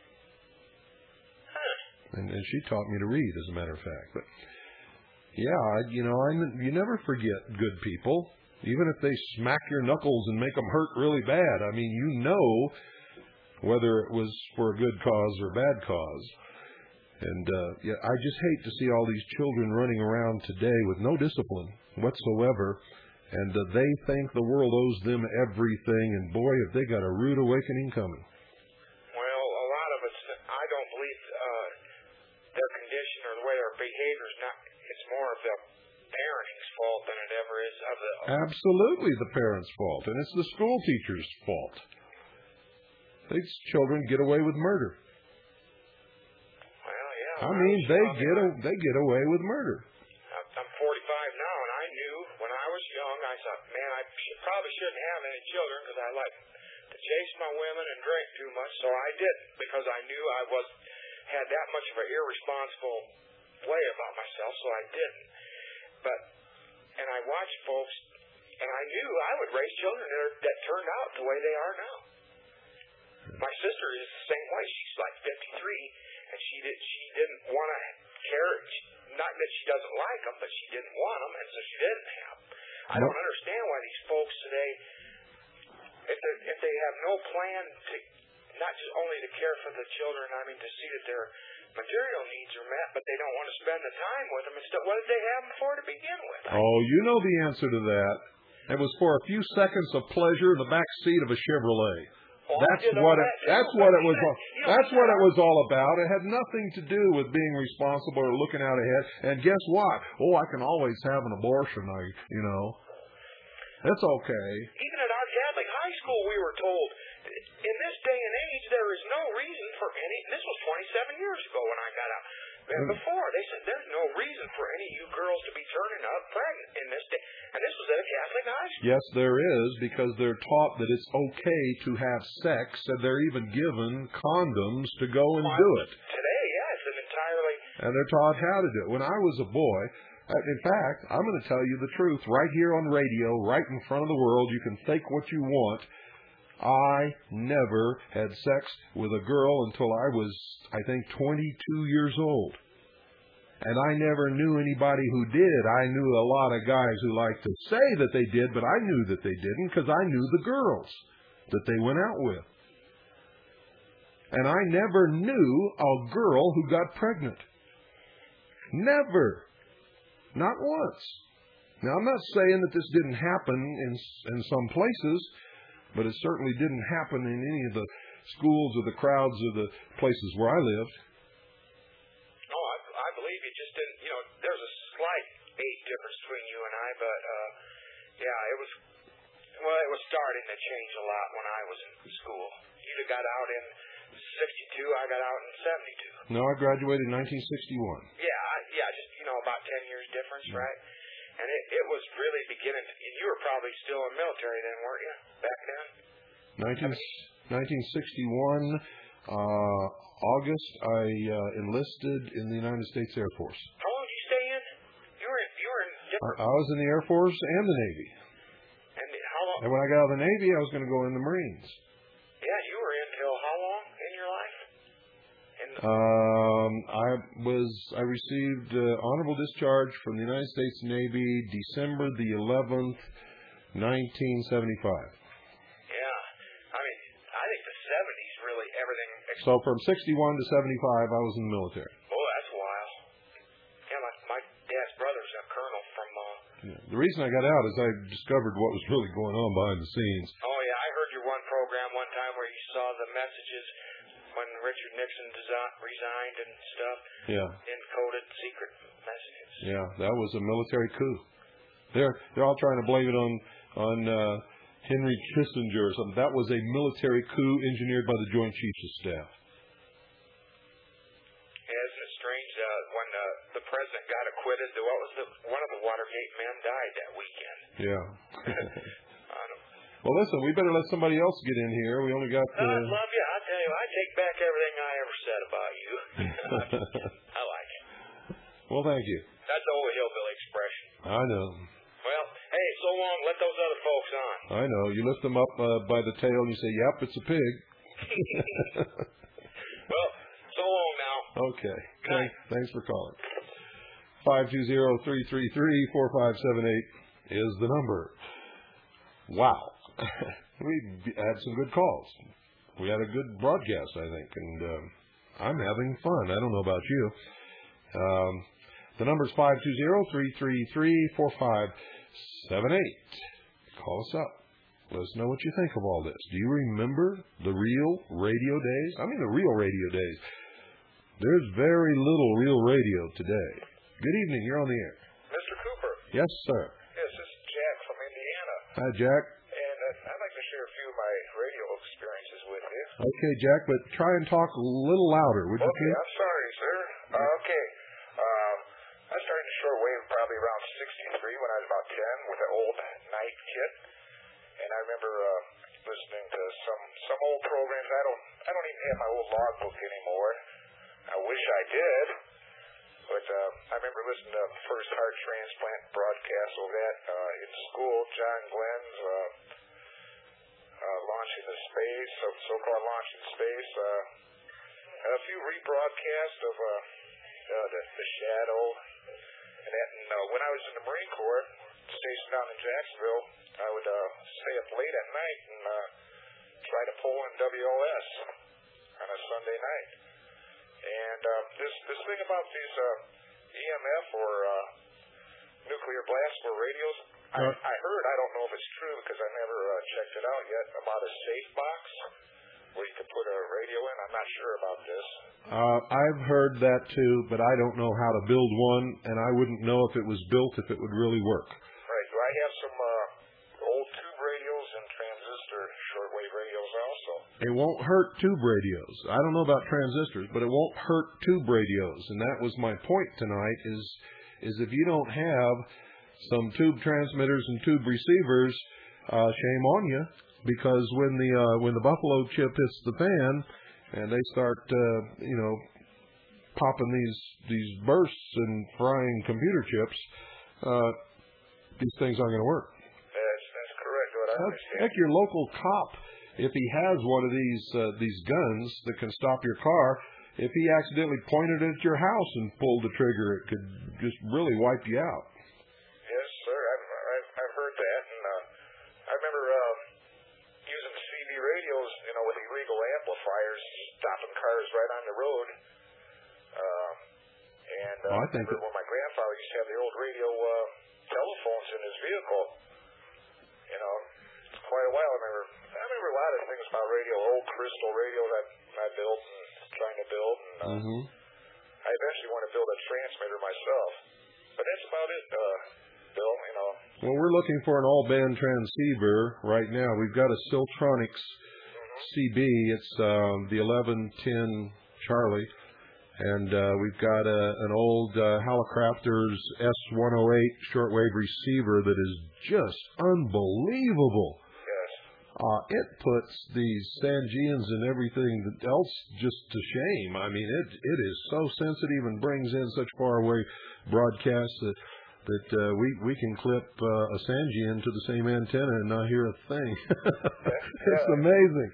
And, and she taught me to read, as a matter of fact. But yeah, you know, I, you never forget good people, even if they smack your knuckles and make them hurt really bad. I mean, you know whether it was for a good cause or a bad cause. And uh, yeah, I just hate to see all these children running around today with no discipline whatsoever, and uh, they think the world owes them everything, and boy, have they got a rude awakening coming. Well, a lot of it's, I don't believe uh, their condition or the way their behavior is not, it's more of the parenting's fault than it ever is of the... Absolutely the parents' fault, and it's the school teachers' fault. These children get away with murder. Well, yeah. I mean, they get a, they get away with murder. I'm forty-five now, and I knew when I was young, I thought, man, I should, probably shouldn't have any children because I like to chase my women and drink too much, so I didn't, because I knew I was had that much of an irresponsible way about myself, so I didn't. But, and I watched folks, and I knew I would raise children that, are, that turned out the way they are now. My sister is the same way. She's like fifty-three, and she did she didn't want to care. Not that she doesn't like them, but she didn't want them, and so she didn't have them. I don't understand why these folks today, if they if they have no plan to not just only to care for the children, I mean to see that their material needs are met, but they don't want to spend the time with them. Instead, what did they have them for to begin with? Oh, you know the answer to that. It was for a few seconds of pleasure in the back seat of a Chevrolet. Well, that's what it, that's what it was. That's what it was all about. It had nothing to do with being responsible or looking out ahead. And guess what? Oh, I can always have an abortion. I, you know, that's okay. Even at our Catholic high school, we were told, in this day and age, there is no reason for any. This was twenty-seven years ago when I got out. And before, they said there's no reason for any of you girls to be turning up pregnant in this day. And this was at a Catholic high school. Yes, there is, because they're taught that it's okay to have sex, and they're even given condoms to go and well, do it. Today, yeah, it's an entirely... And they're taught how to do it. When I was a boy, in fact, I'm going to tell you the truth right here on radio, right in front of the world. You can think what you want. I never had sex with a girl until I was, I think, twenty-two years old. And I never knew anybody who did. I knew a lot of guys who liked to say that they did, but I knew that they didn't because I knew the girls that they went out with. And I never knew a girl who got pregnant. Never. Not once. Now, I'm not saying that this didn't happen in, in some places, but it certainly didn't happen in any of the schools or the crowds or the places where I lived. No, I, I believe you just didn't, you know, there's a slight age difference between you and I, but, uh, yeah, it was, well, it was starting to change a lot when I was in school. You got out in sixty-two, I got out in seventy-two. No, I graduated in nineteen sixty-one. Yeah, I, yeah, just, you know, about ten years difference, mm-hmm. right? And it, it was really beginning to, you were probably still in the military then, weren't you, back then? nineteen sixty-one, uh, August, I uh, enlisted in the United States Air Force. How long did you stay in? You were in, you were in different... I, I was in the Air Force and the Navy. And the, how long? And when I got out of the Navy, I was going to go in the Marines. Yeah, you were in till how long in your life? In um, I was, I received uh, honorable discharge from the United States Navy December the eleventh, nineteen seventy-five. Yeah, I mean, I think the seventies really everything. So from sixty-one to seventy-five, I was in the military. Oh, that's wild. Yeah, my, my dad's brother's a colonel from... Uh... Yeah. The reason I got out is I discovered what was really going on behind the scenes. Oh, yeah, I heard your one program one time where you saw the messages when Richard Nixon desi- resigned and stuff. Yeah. Encoded secret messages. Yeah, that was a military coup. They're they're all trying to blame it on on uh, Henry Kissinger or something. That was a military coup engineered by the Joint Chiefs of Staff. Yeah, isn't it strange uh, when uh, the president got acquitted? What was the one of the Watergate men died that weekend? Yeah. Well, listen, we better let somebody else get in here. We only got. Uh... I love you. I tell you, I take back everything I ever said about you. I like it. Well, thank you. That's the old hillbilly expression. I know. Well, hey, so long. Let those other folks on. I know. You lift them up uh, by the tail and you say, "Yep, it's a pig." Well, so long now. Okay. Thanks, thanks for calling. Five two zero three three three four five seven eight is the number. Wow. We had some good calls. We had a good broadcast, I think, and uh, I'm having fun. I don't know about you. Um, the number is five two zero three three three four five seven eight. Call us up. Let us know what you think of all this. Do you remember the real radio days? I mean, the real radio days. There's very little real radio today. Good evening. You're on the air. Mister Cooper. Yes, sir. Yes, this is Jack from Indiana. Hi, Jack. And uh, I'd like to share a few of my radio experiences with you. Okay, Jack, but try and talk a little louder, would you okay, please? I'm sorry, sir. Uh, okay. Uh, I started to shortwave probably around sixty-three when I was about ten with an old night kit. And I remember uh, listening to some some old programs. I don't I don't even have my old logbook anymore. I wish I did. But uh, I remember listening to the first heart transplant broadcast over that uh, in school. John Glenn's uh, uh, launch into space, so, so-called launch in space. Uh, a few rebroadcasts of uh, uh, the, the Shadow. And, that, and uh, when I was in the Marine Corps, stationed down in Jacksonville, I would uh, stay up late at night and uh, try to pull in W O S on a Sunday night. And uh, this this thing about these uh, E M F or uh, nuclear blast for radios, I, I heard, I don't know if it's true because I never uh, checked it out yet, about a safe box where you could put a radio in. I'm not sure about this. Uh, I've heard that too, but I don't know how to build one, and I wouldn't know if it was built if it would really work. Right. Do I have some uh, old tube radios and transistor shortwave radios also? It won't hurt tube radios. I don't know about transistors, but it won't hurt tube radios, and that was my point tonight, is is if you don't have some tube transmitters and tube receivers, uh, shame on you, because when the uh, when the buffalo chip hits the fan and they start uh, you know popping these these bursts and frying computer chips, uh, these things aren't going to work. That's that's correct. What I understand. Heck, your local cop, if he has one of these uh, these guns that can stop your car, if he accidentally pointed it at your house and pulled the trigger, it could just really wipe you out. Yes, sir. I've I've, I've heard that, and uh, I remember uh, using C B radios, you know, with illegal amplifiers, stopping cars right on the road. Uh, and uh, oh, I think remember when my grandfather used to have the old radio uh, telephones in his vehicle. You know, it's quite a while. I remember. I remember a lot of things about radio, old crystal radios I I built and trying to build. And, uh, mm-hmm. I eventually want to build a transmitter myself. But that's about it, uh, Bill, you know. Well, we're looking for an all-band transceiver right now. We've got a Siltronics mm-hmm. C B. It's um, the eleven ten Charlie. And uh, we've got a, an old uh, Hallicrafters S one oh eight shortwave receiver that is just unbelievable. Uh, it puts these Sangeans and everything else just to shame. I mean, it it is so sensitive and brings in such far away broadcasts that that uh, we we can clip uh, a Sangean to the same antenna and not hear a thing. It's yeah. amazing.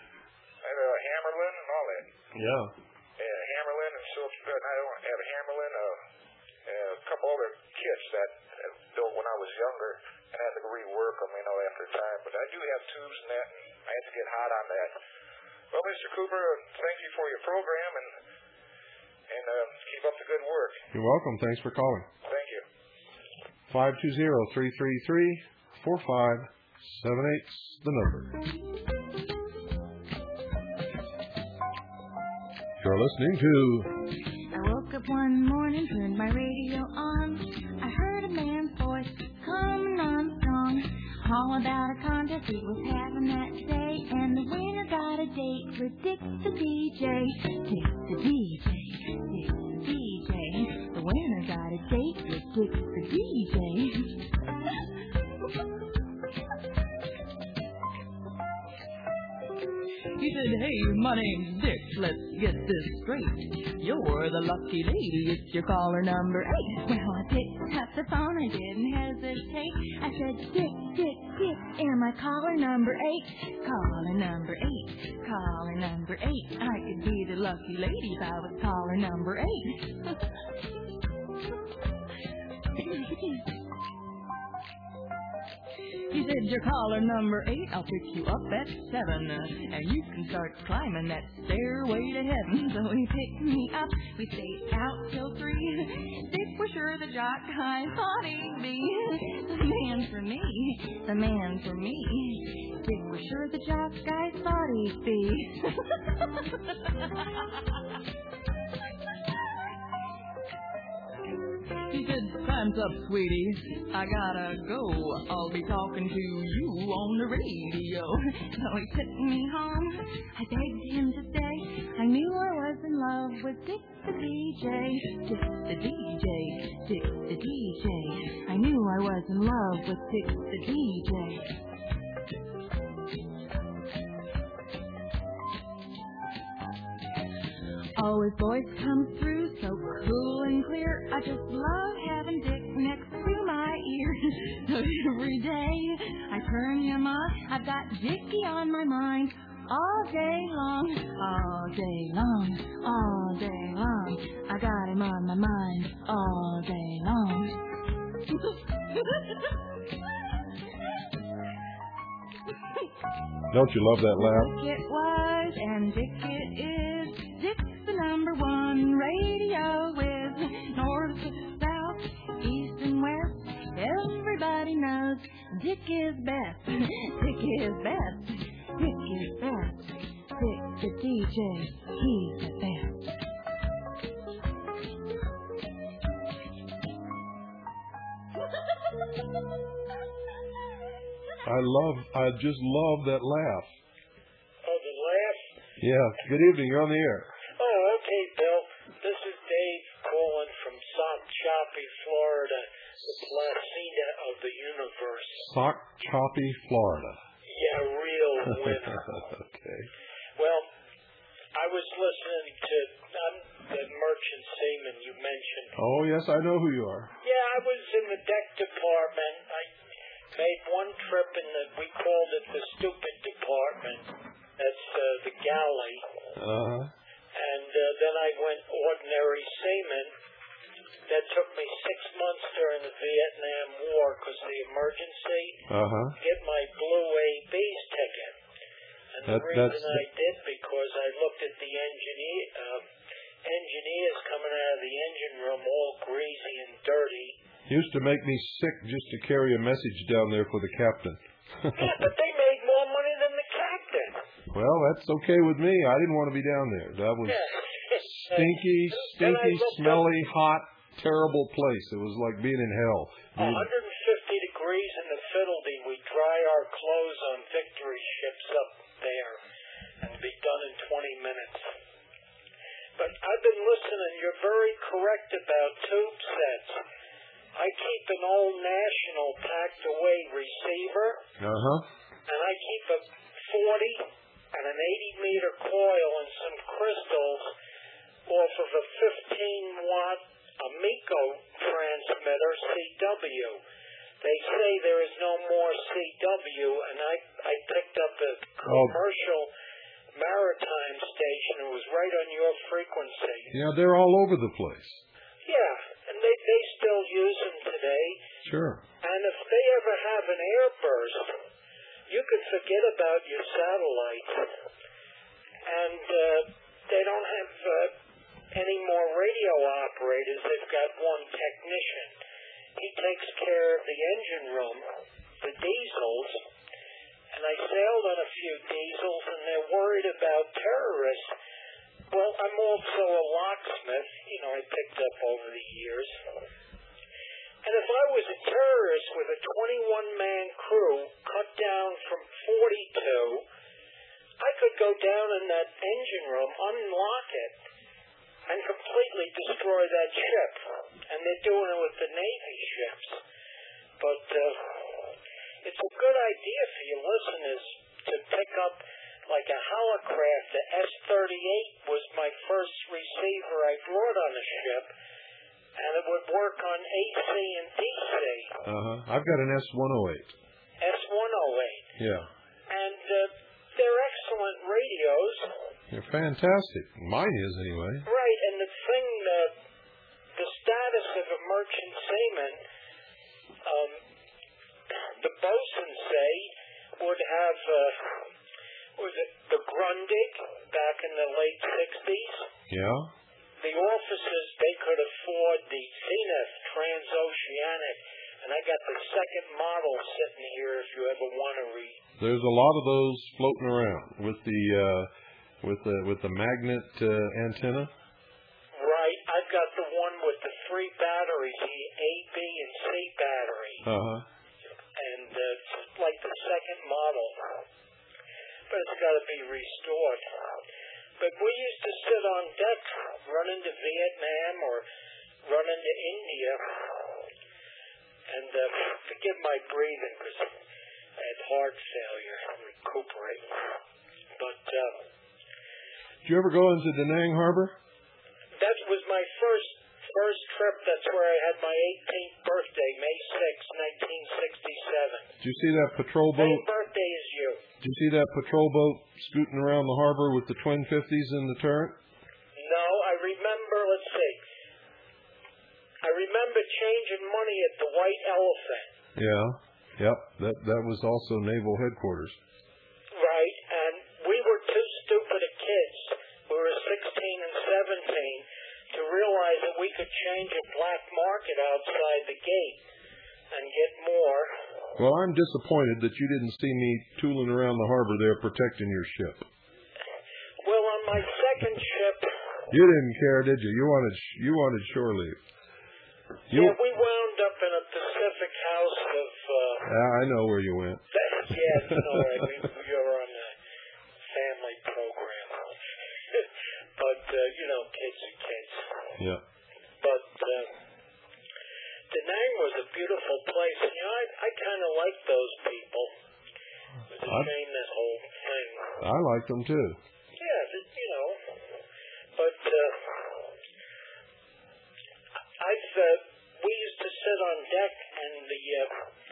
I have a Hammerlin and all that. Yeah. Yeah, Hammerlin and so I don't have a Hammerlin, uh, uh, a couple other kits that I built when I was younger. I had to rework them, you know, after time. But I do have tubes and that, and I had to get hot on that. Well, Mister Cooper, thank you for your program, and and uh, keep up the good work. You're welcome. Thanks for calling. Thank you. five two zero, three three three, four five seven eight is the number. You're listening to... I woke up one morning, turned my radio on. I heard a man's voice coming on strong, all about a contest he was having that day, and the winner got a date with Dick the D J. Dick the D J, Dick the D J. The winner got a date with Dick the D J. He said, hey, my name's Dick, let's get this straight. You're the lucky lady, it's your caller number eight. Well, I picked up the phone, I didn't hesitate. I said, Dick, Dick, Dick, am I caller number eight? Caller number eight, caller number eight. I could be the lucky lady if I was caller number eight. He said, you're caller number eight, I'll pick you up at seven, uh, and you can start climbing that stairway to heaven. So he picked me up, we stayed out till three. Dick was sure the jock I thought he'd be the man for me, the man for me. Dick was sure the jock I thought he'd be. He said, time's up, sweetie. I gotta go. I'll be talking to you on the radio. So he took me home. I begged him to stay. I knew I was in love with Dick the D J. Dick the D J. Dick the D J. I knew I was in love with Dick the D J. Oh, his voice comes through so so cool and clear. I just love having Dick next to my ear. So every day I turn him on, I've got Dickie on my mind. All day long, all day long, all day long. I got him on my mind all day long. Don't you love that laugh? Dick it was and Dick it is. Dick's the number one radio whiz. North, south, east and west. Everybody knows Dick is best. Dick is best. Dick is best. Dick the D J, he's the best. I love, I just love that laugh. Oh, the laugh? Yeah. Good evening. You're on the air. Oh, okay, Bill. This is Dave calling from Sock Choppy, Florida, the placenta of the universe. Sock Choppy, Florida. Yeah, real winner. Okay. Well, I was listening to I'm the merchant seaman you mentioned. Oh, yes, I know who you are. Yeah, I was in the deck department. I made one trip in the, we called it the stupid department. That's uh, the galley. Uh-huh. And uh, then I went ordinary seaman. That took me six months during the Vietnam War because the emergency Uh-huh. to get my Blue A B's ticket. And That, the reason that's, I did because I looked at the engineer, uh, engineers coming out of the engine room all greasy and dirty. used to make me sick just to carry a message down there for the captain. Yeah, but they made more money than the captain. Well, that's okay with me. I didn't want to be down there. That was Yeah. stinky, Then I stinky, looked smelly, hot, terrible place. It was like being in hell. one hundred fifty degrees in the Fiddledy. We dry our clothes on Victory ships up there and be done in twenty minutes. But I've been listening. You're very correct about tube sets. I keep an old National packed away receiver, Uh-huh. and I keep a forty and an eighty meter coil and some crystals off of a fifteen watt Amico transmitter, C W. They say there is no more C W, and I, I picked up a commercial maritime station. It was right on your frequency. Yeah, they're all over the place. Yeah, and they, they still use them today. Sure. And if they ever have an airburst, you can forget about your satellites. And uh, they don't have uh, any more radio operators. They've got one technician. He takes care of the engine room, the diesels. And I sailed on a few diesels, and they're worried about terrorists. Well, I'm also a locksmith. You know, I picked up over the years. And if I was a terrorist with a twenty-one man crew cut down from forty-two, I could go down in that engine room, unlock it, and completely destroy that ship. And they're doing it with the Navy ships. But uh, it's a good idea for your listeners to pick up like a Holocraft. The S thirty-eight was my first receiver I brought on a ship, and it would work on A C and D C. Uh-huh. I've got an S one oh eight. S one oh eight. Yeah. And uh, they're excellent radios. They're fantastic. Mine is, anyway. Right, and the thing, uh, the status of a merchant seaman, um, the bosun say, would have, uh, was it the Grundig back in the late sixties? Yeah. The officers, they could afford the Zenith Transoceanic, and I got the second model sitting here if you ever want to read. There's a lot of those floating around with the uh, with the with the magnet uh, antenna. Right, I've got the one with the three batteries, the A, B, and C battery. Uh-huh. And uh, it's like the second model. But it's got to be restored. But we used to sit on deck, run into Vietnam or run into India. And uh, forgive my breathing because I had heart failure. Recuperate. But, uh, Did you ever go into Da Nang Harbor? that was my first first trip. That's where I had my eighteenth birthday, May sixth, nineteen sixty-seven. Did you see that patrol boat? Same birthday as you. Did you see that patrol boat scooting around the harbor with the twin fifties in the turret? No, I remember, let's see. I remember changing money at the White Elephant. Yeah. Yep. That that was also naval headquarters. Right, and we were too stupid a kids. We were sixteen and seventeen to realize that we could change a black market outside the gate and get more. Well, I'm disappointed that you didn't see me tooling around the harbor there protecting your ship. Well, on my second ship... You didn't care, did you? You wanted you wanted shore leave. You... Yeah, we wound up in a Pacific house of... Uh... Yeah, I know where you went. Yeah, you know, right. we, we were on a family program. But, uh, you know, kids are kids. Yeah. But uh, Da Nang was a beautiful place. And, you know, I, I kind of liked those people. It was a I... shame, that whole thing. I liked them, too. Yeah, but, you know. But uh, I've... Uh, we used to sit on deck and the... Uh,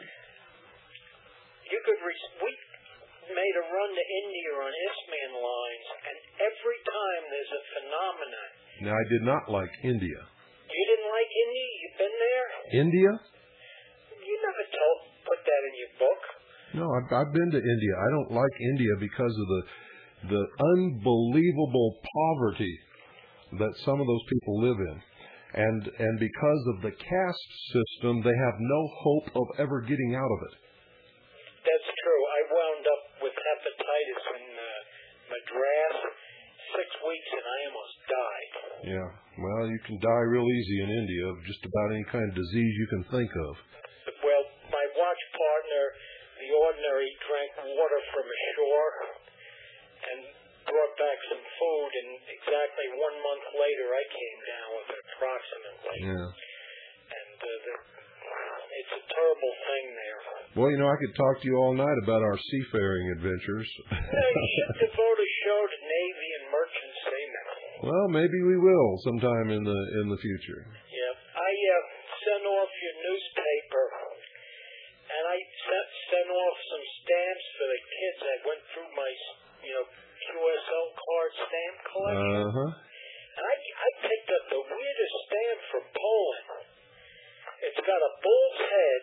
you could... Re- we made a run to India on Isthmian lines, and every time there's a phenomenon. Now, I did not like India. You didn't like India? You've been there? India? You never told, put that in your book. No, I've, I've been to India. I don't like India because of the the unbelievable poverty that some of those people live in. And and because of the caste system, they have no hope of ever getting out of it. That's true. I wound up with hepatitis in uh, Madras, six weeks, and I almost died. Yeah. Well, you can die real easy in India of just about any kind of disease you can think of. Well, my watch partner, the ordinary, drank water from ashore and brought back some food, and exactly one month later I came down with it, approximately. Yeah. And uh, the, it's a terrible thing there. Well, you know, I could talk to you all night about our seafaring adventures. Yeah, you should devote a show to Navy and Merchant Seamen. Well, maybe we will sometime in the in the future. Yeah, I uh, sent off your newspaper, and I sent, sent off some stamps for the kids. I went through my, you know, Q S L card stamp collection. Uh-huh. And I, I picked up the weirdest stamp from Poland. It's got a bull's head,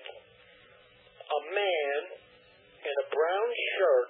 a man in a brown shirt,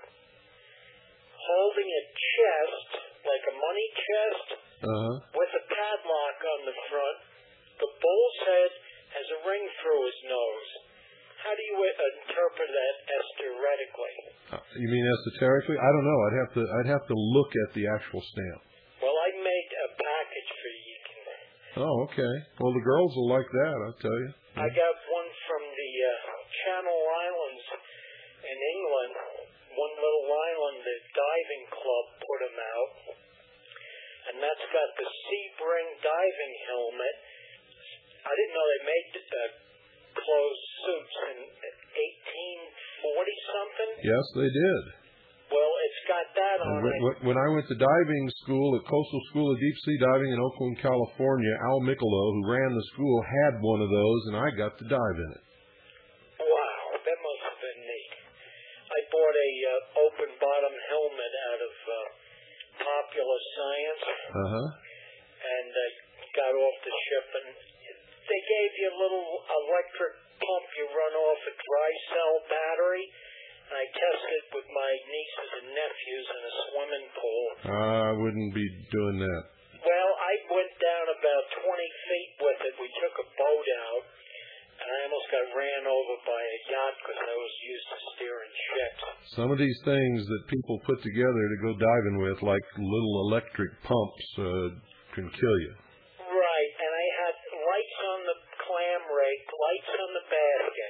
holding a chest, like a money chest, uh-huh. with a padlock on the front. The bull's head has a ring through his nose. How do you interpret that esoterically? Uh, you mean esoterically? I don't know. I'd have to I'd have to look at the actual stamp. Well, I made a package for you. Oh, okay. Well, the girls will like that, I'll tell you. I got one from the uh, Channel Islands in England. One little island, the diving club put them out. And that's got the Sebring diving helmet. I didn't know they made uh, closed suits in eighteen forty something. Yes, they did. Well, it's got that on when, it. When I went to diving school at Coastal School of Deep Sea Diving in Oakland, California, Al Micolo, who ran the school, had one of those, and I got to dive in it. Wow, that must have been neat. I bought a uh, open bottom helmet out of uh, Popular Science. Uh-huh. And I uh, got off the ship, and they gave you a little electric pump you run off a dry cell battery. And I tested with my nieces and nephews in a swimming pool. Uh, I wouldn't be doing that. Well, I went down about twenty feet with it. We took a boat out, and I almost got ran over by a yacht because I was used to steering ships. Some of these things that people put together to go diving with, like little electric pumps, uh, can kill you. Right, and I had lights on the clam rake, lights on the basket,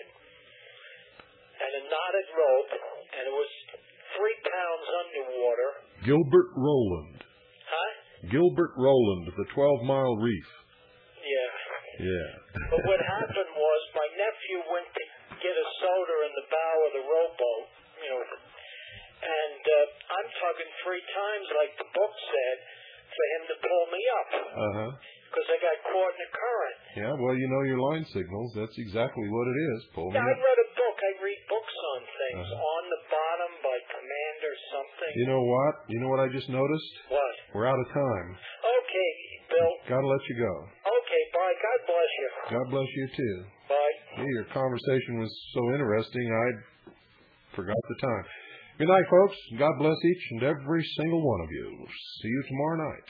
and a knotted rope, and it was three pounds underwater. Gilbert Rowland. Huh? Gilbert Rowland, the twelve-mile reef. Yeah. Yeah. But what happened was my nephew went to get a soda in the bow of the rowboat, you know, and uh, I'm tugging three times, like the book said, for him to pull me up. Uh-huh. Because I got caught in the current. Yeah, well, you know your line signals. That's exactly what it is. Pull me Yeah, I up. read a book. I read books on things. Uh-huh. On the Bottom by Commander something. You know what? You know what I just noticed? What? We're out of time. Okay, Bill. Gotta let you go. Okay, bye. God bless you. God bless you, too. Bye. Yeah, your conversation was so interesting, I forgot the time. Good night, folks. God bless each and every single one of you. See you tomorrow night.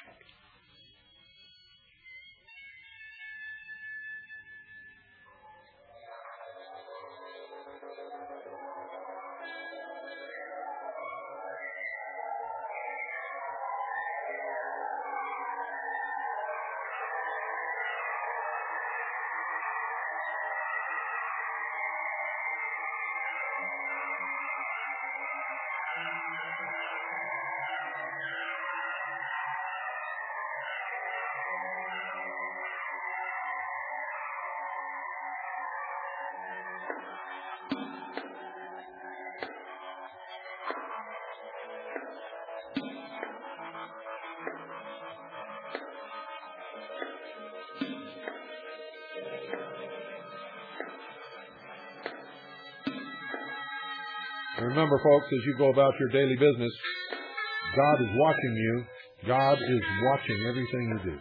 Remember, folks, as you go about your daily business, God is watching you. God is watching everything you do.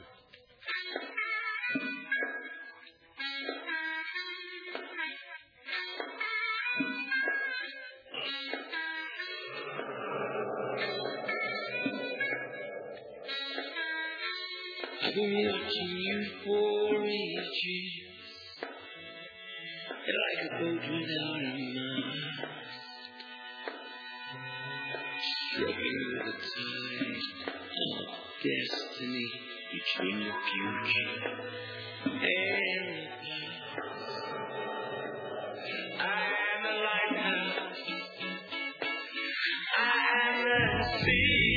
I've been watching you for ages, like a boat without a mast, struggling with the tide of destiny between the future and the past. I'm a lighthouse, I'm a sea.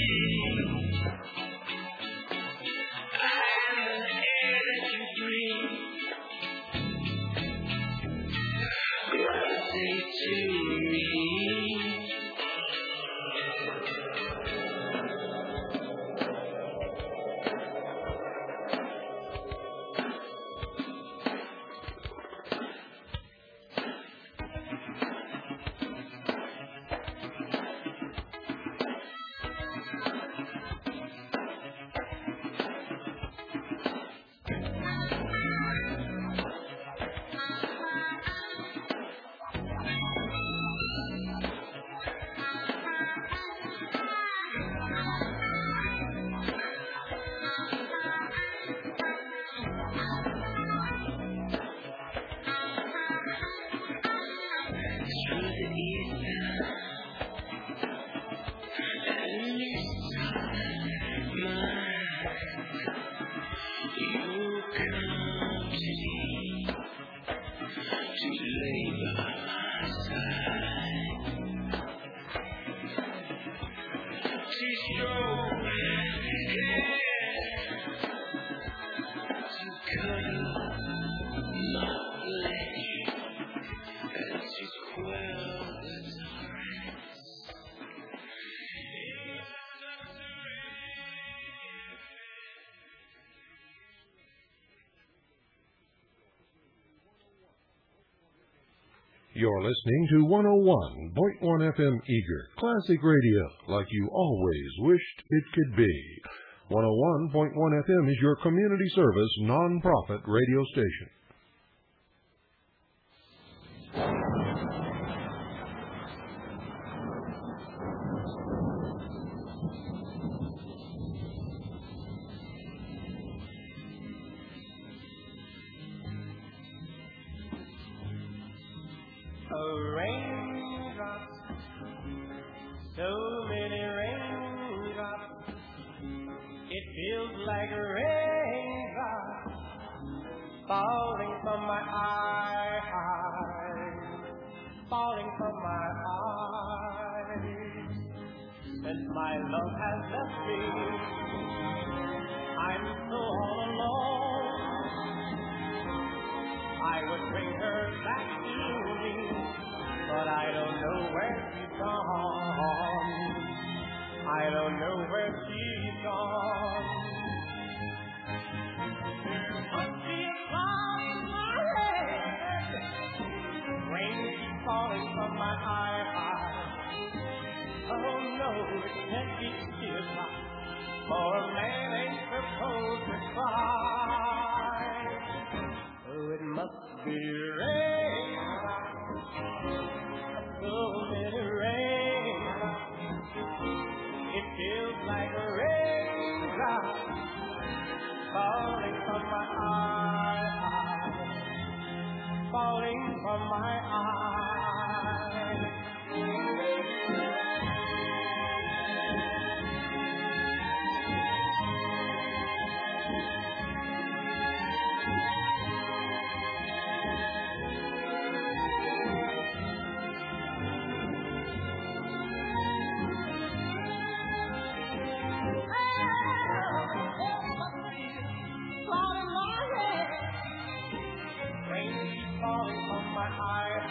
You're listening to one oh one point one F M Eager, classic radio like you always wished it could be. one oh one point one F M is your community service, non-profit radio station. A raindrop, so many raindrops, it feels like raindrops falling from my eyes, falling from my eyes. Since my love has left me, I'm so all alone. I would bring her back to me, but I don't know where she's gone. I don't know where she's gone. falling from my eye. Oh no, it can't be tears now, for a man ain't supposed to cry. Oh, it must be rain, so many rain. It feels like a raindrop falling from my eye, falling from my eye. Falling from my eye,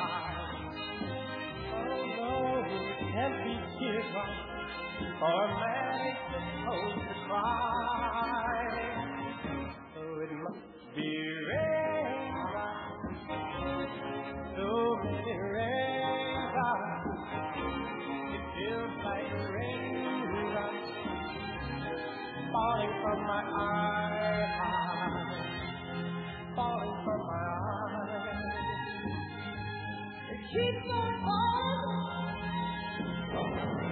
oh no, it can't be teardrops, for a man ain't supposed to cry. So it must be rain, so many raindrops. It feels like raindrops falling from my eye, falling from my eye. Keep on falling.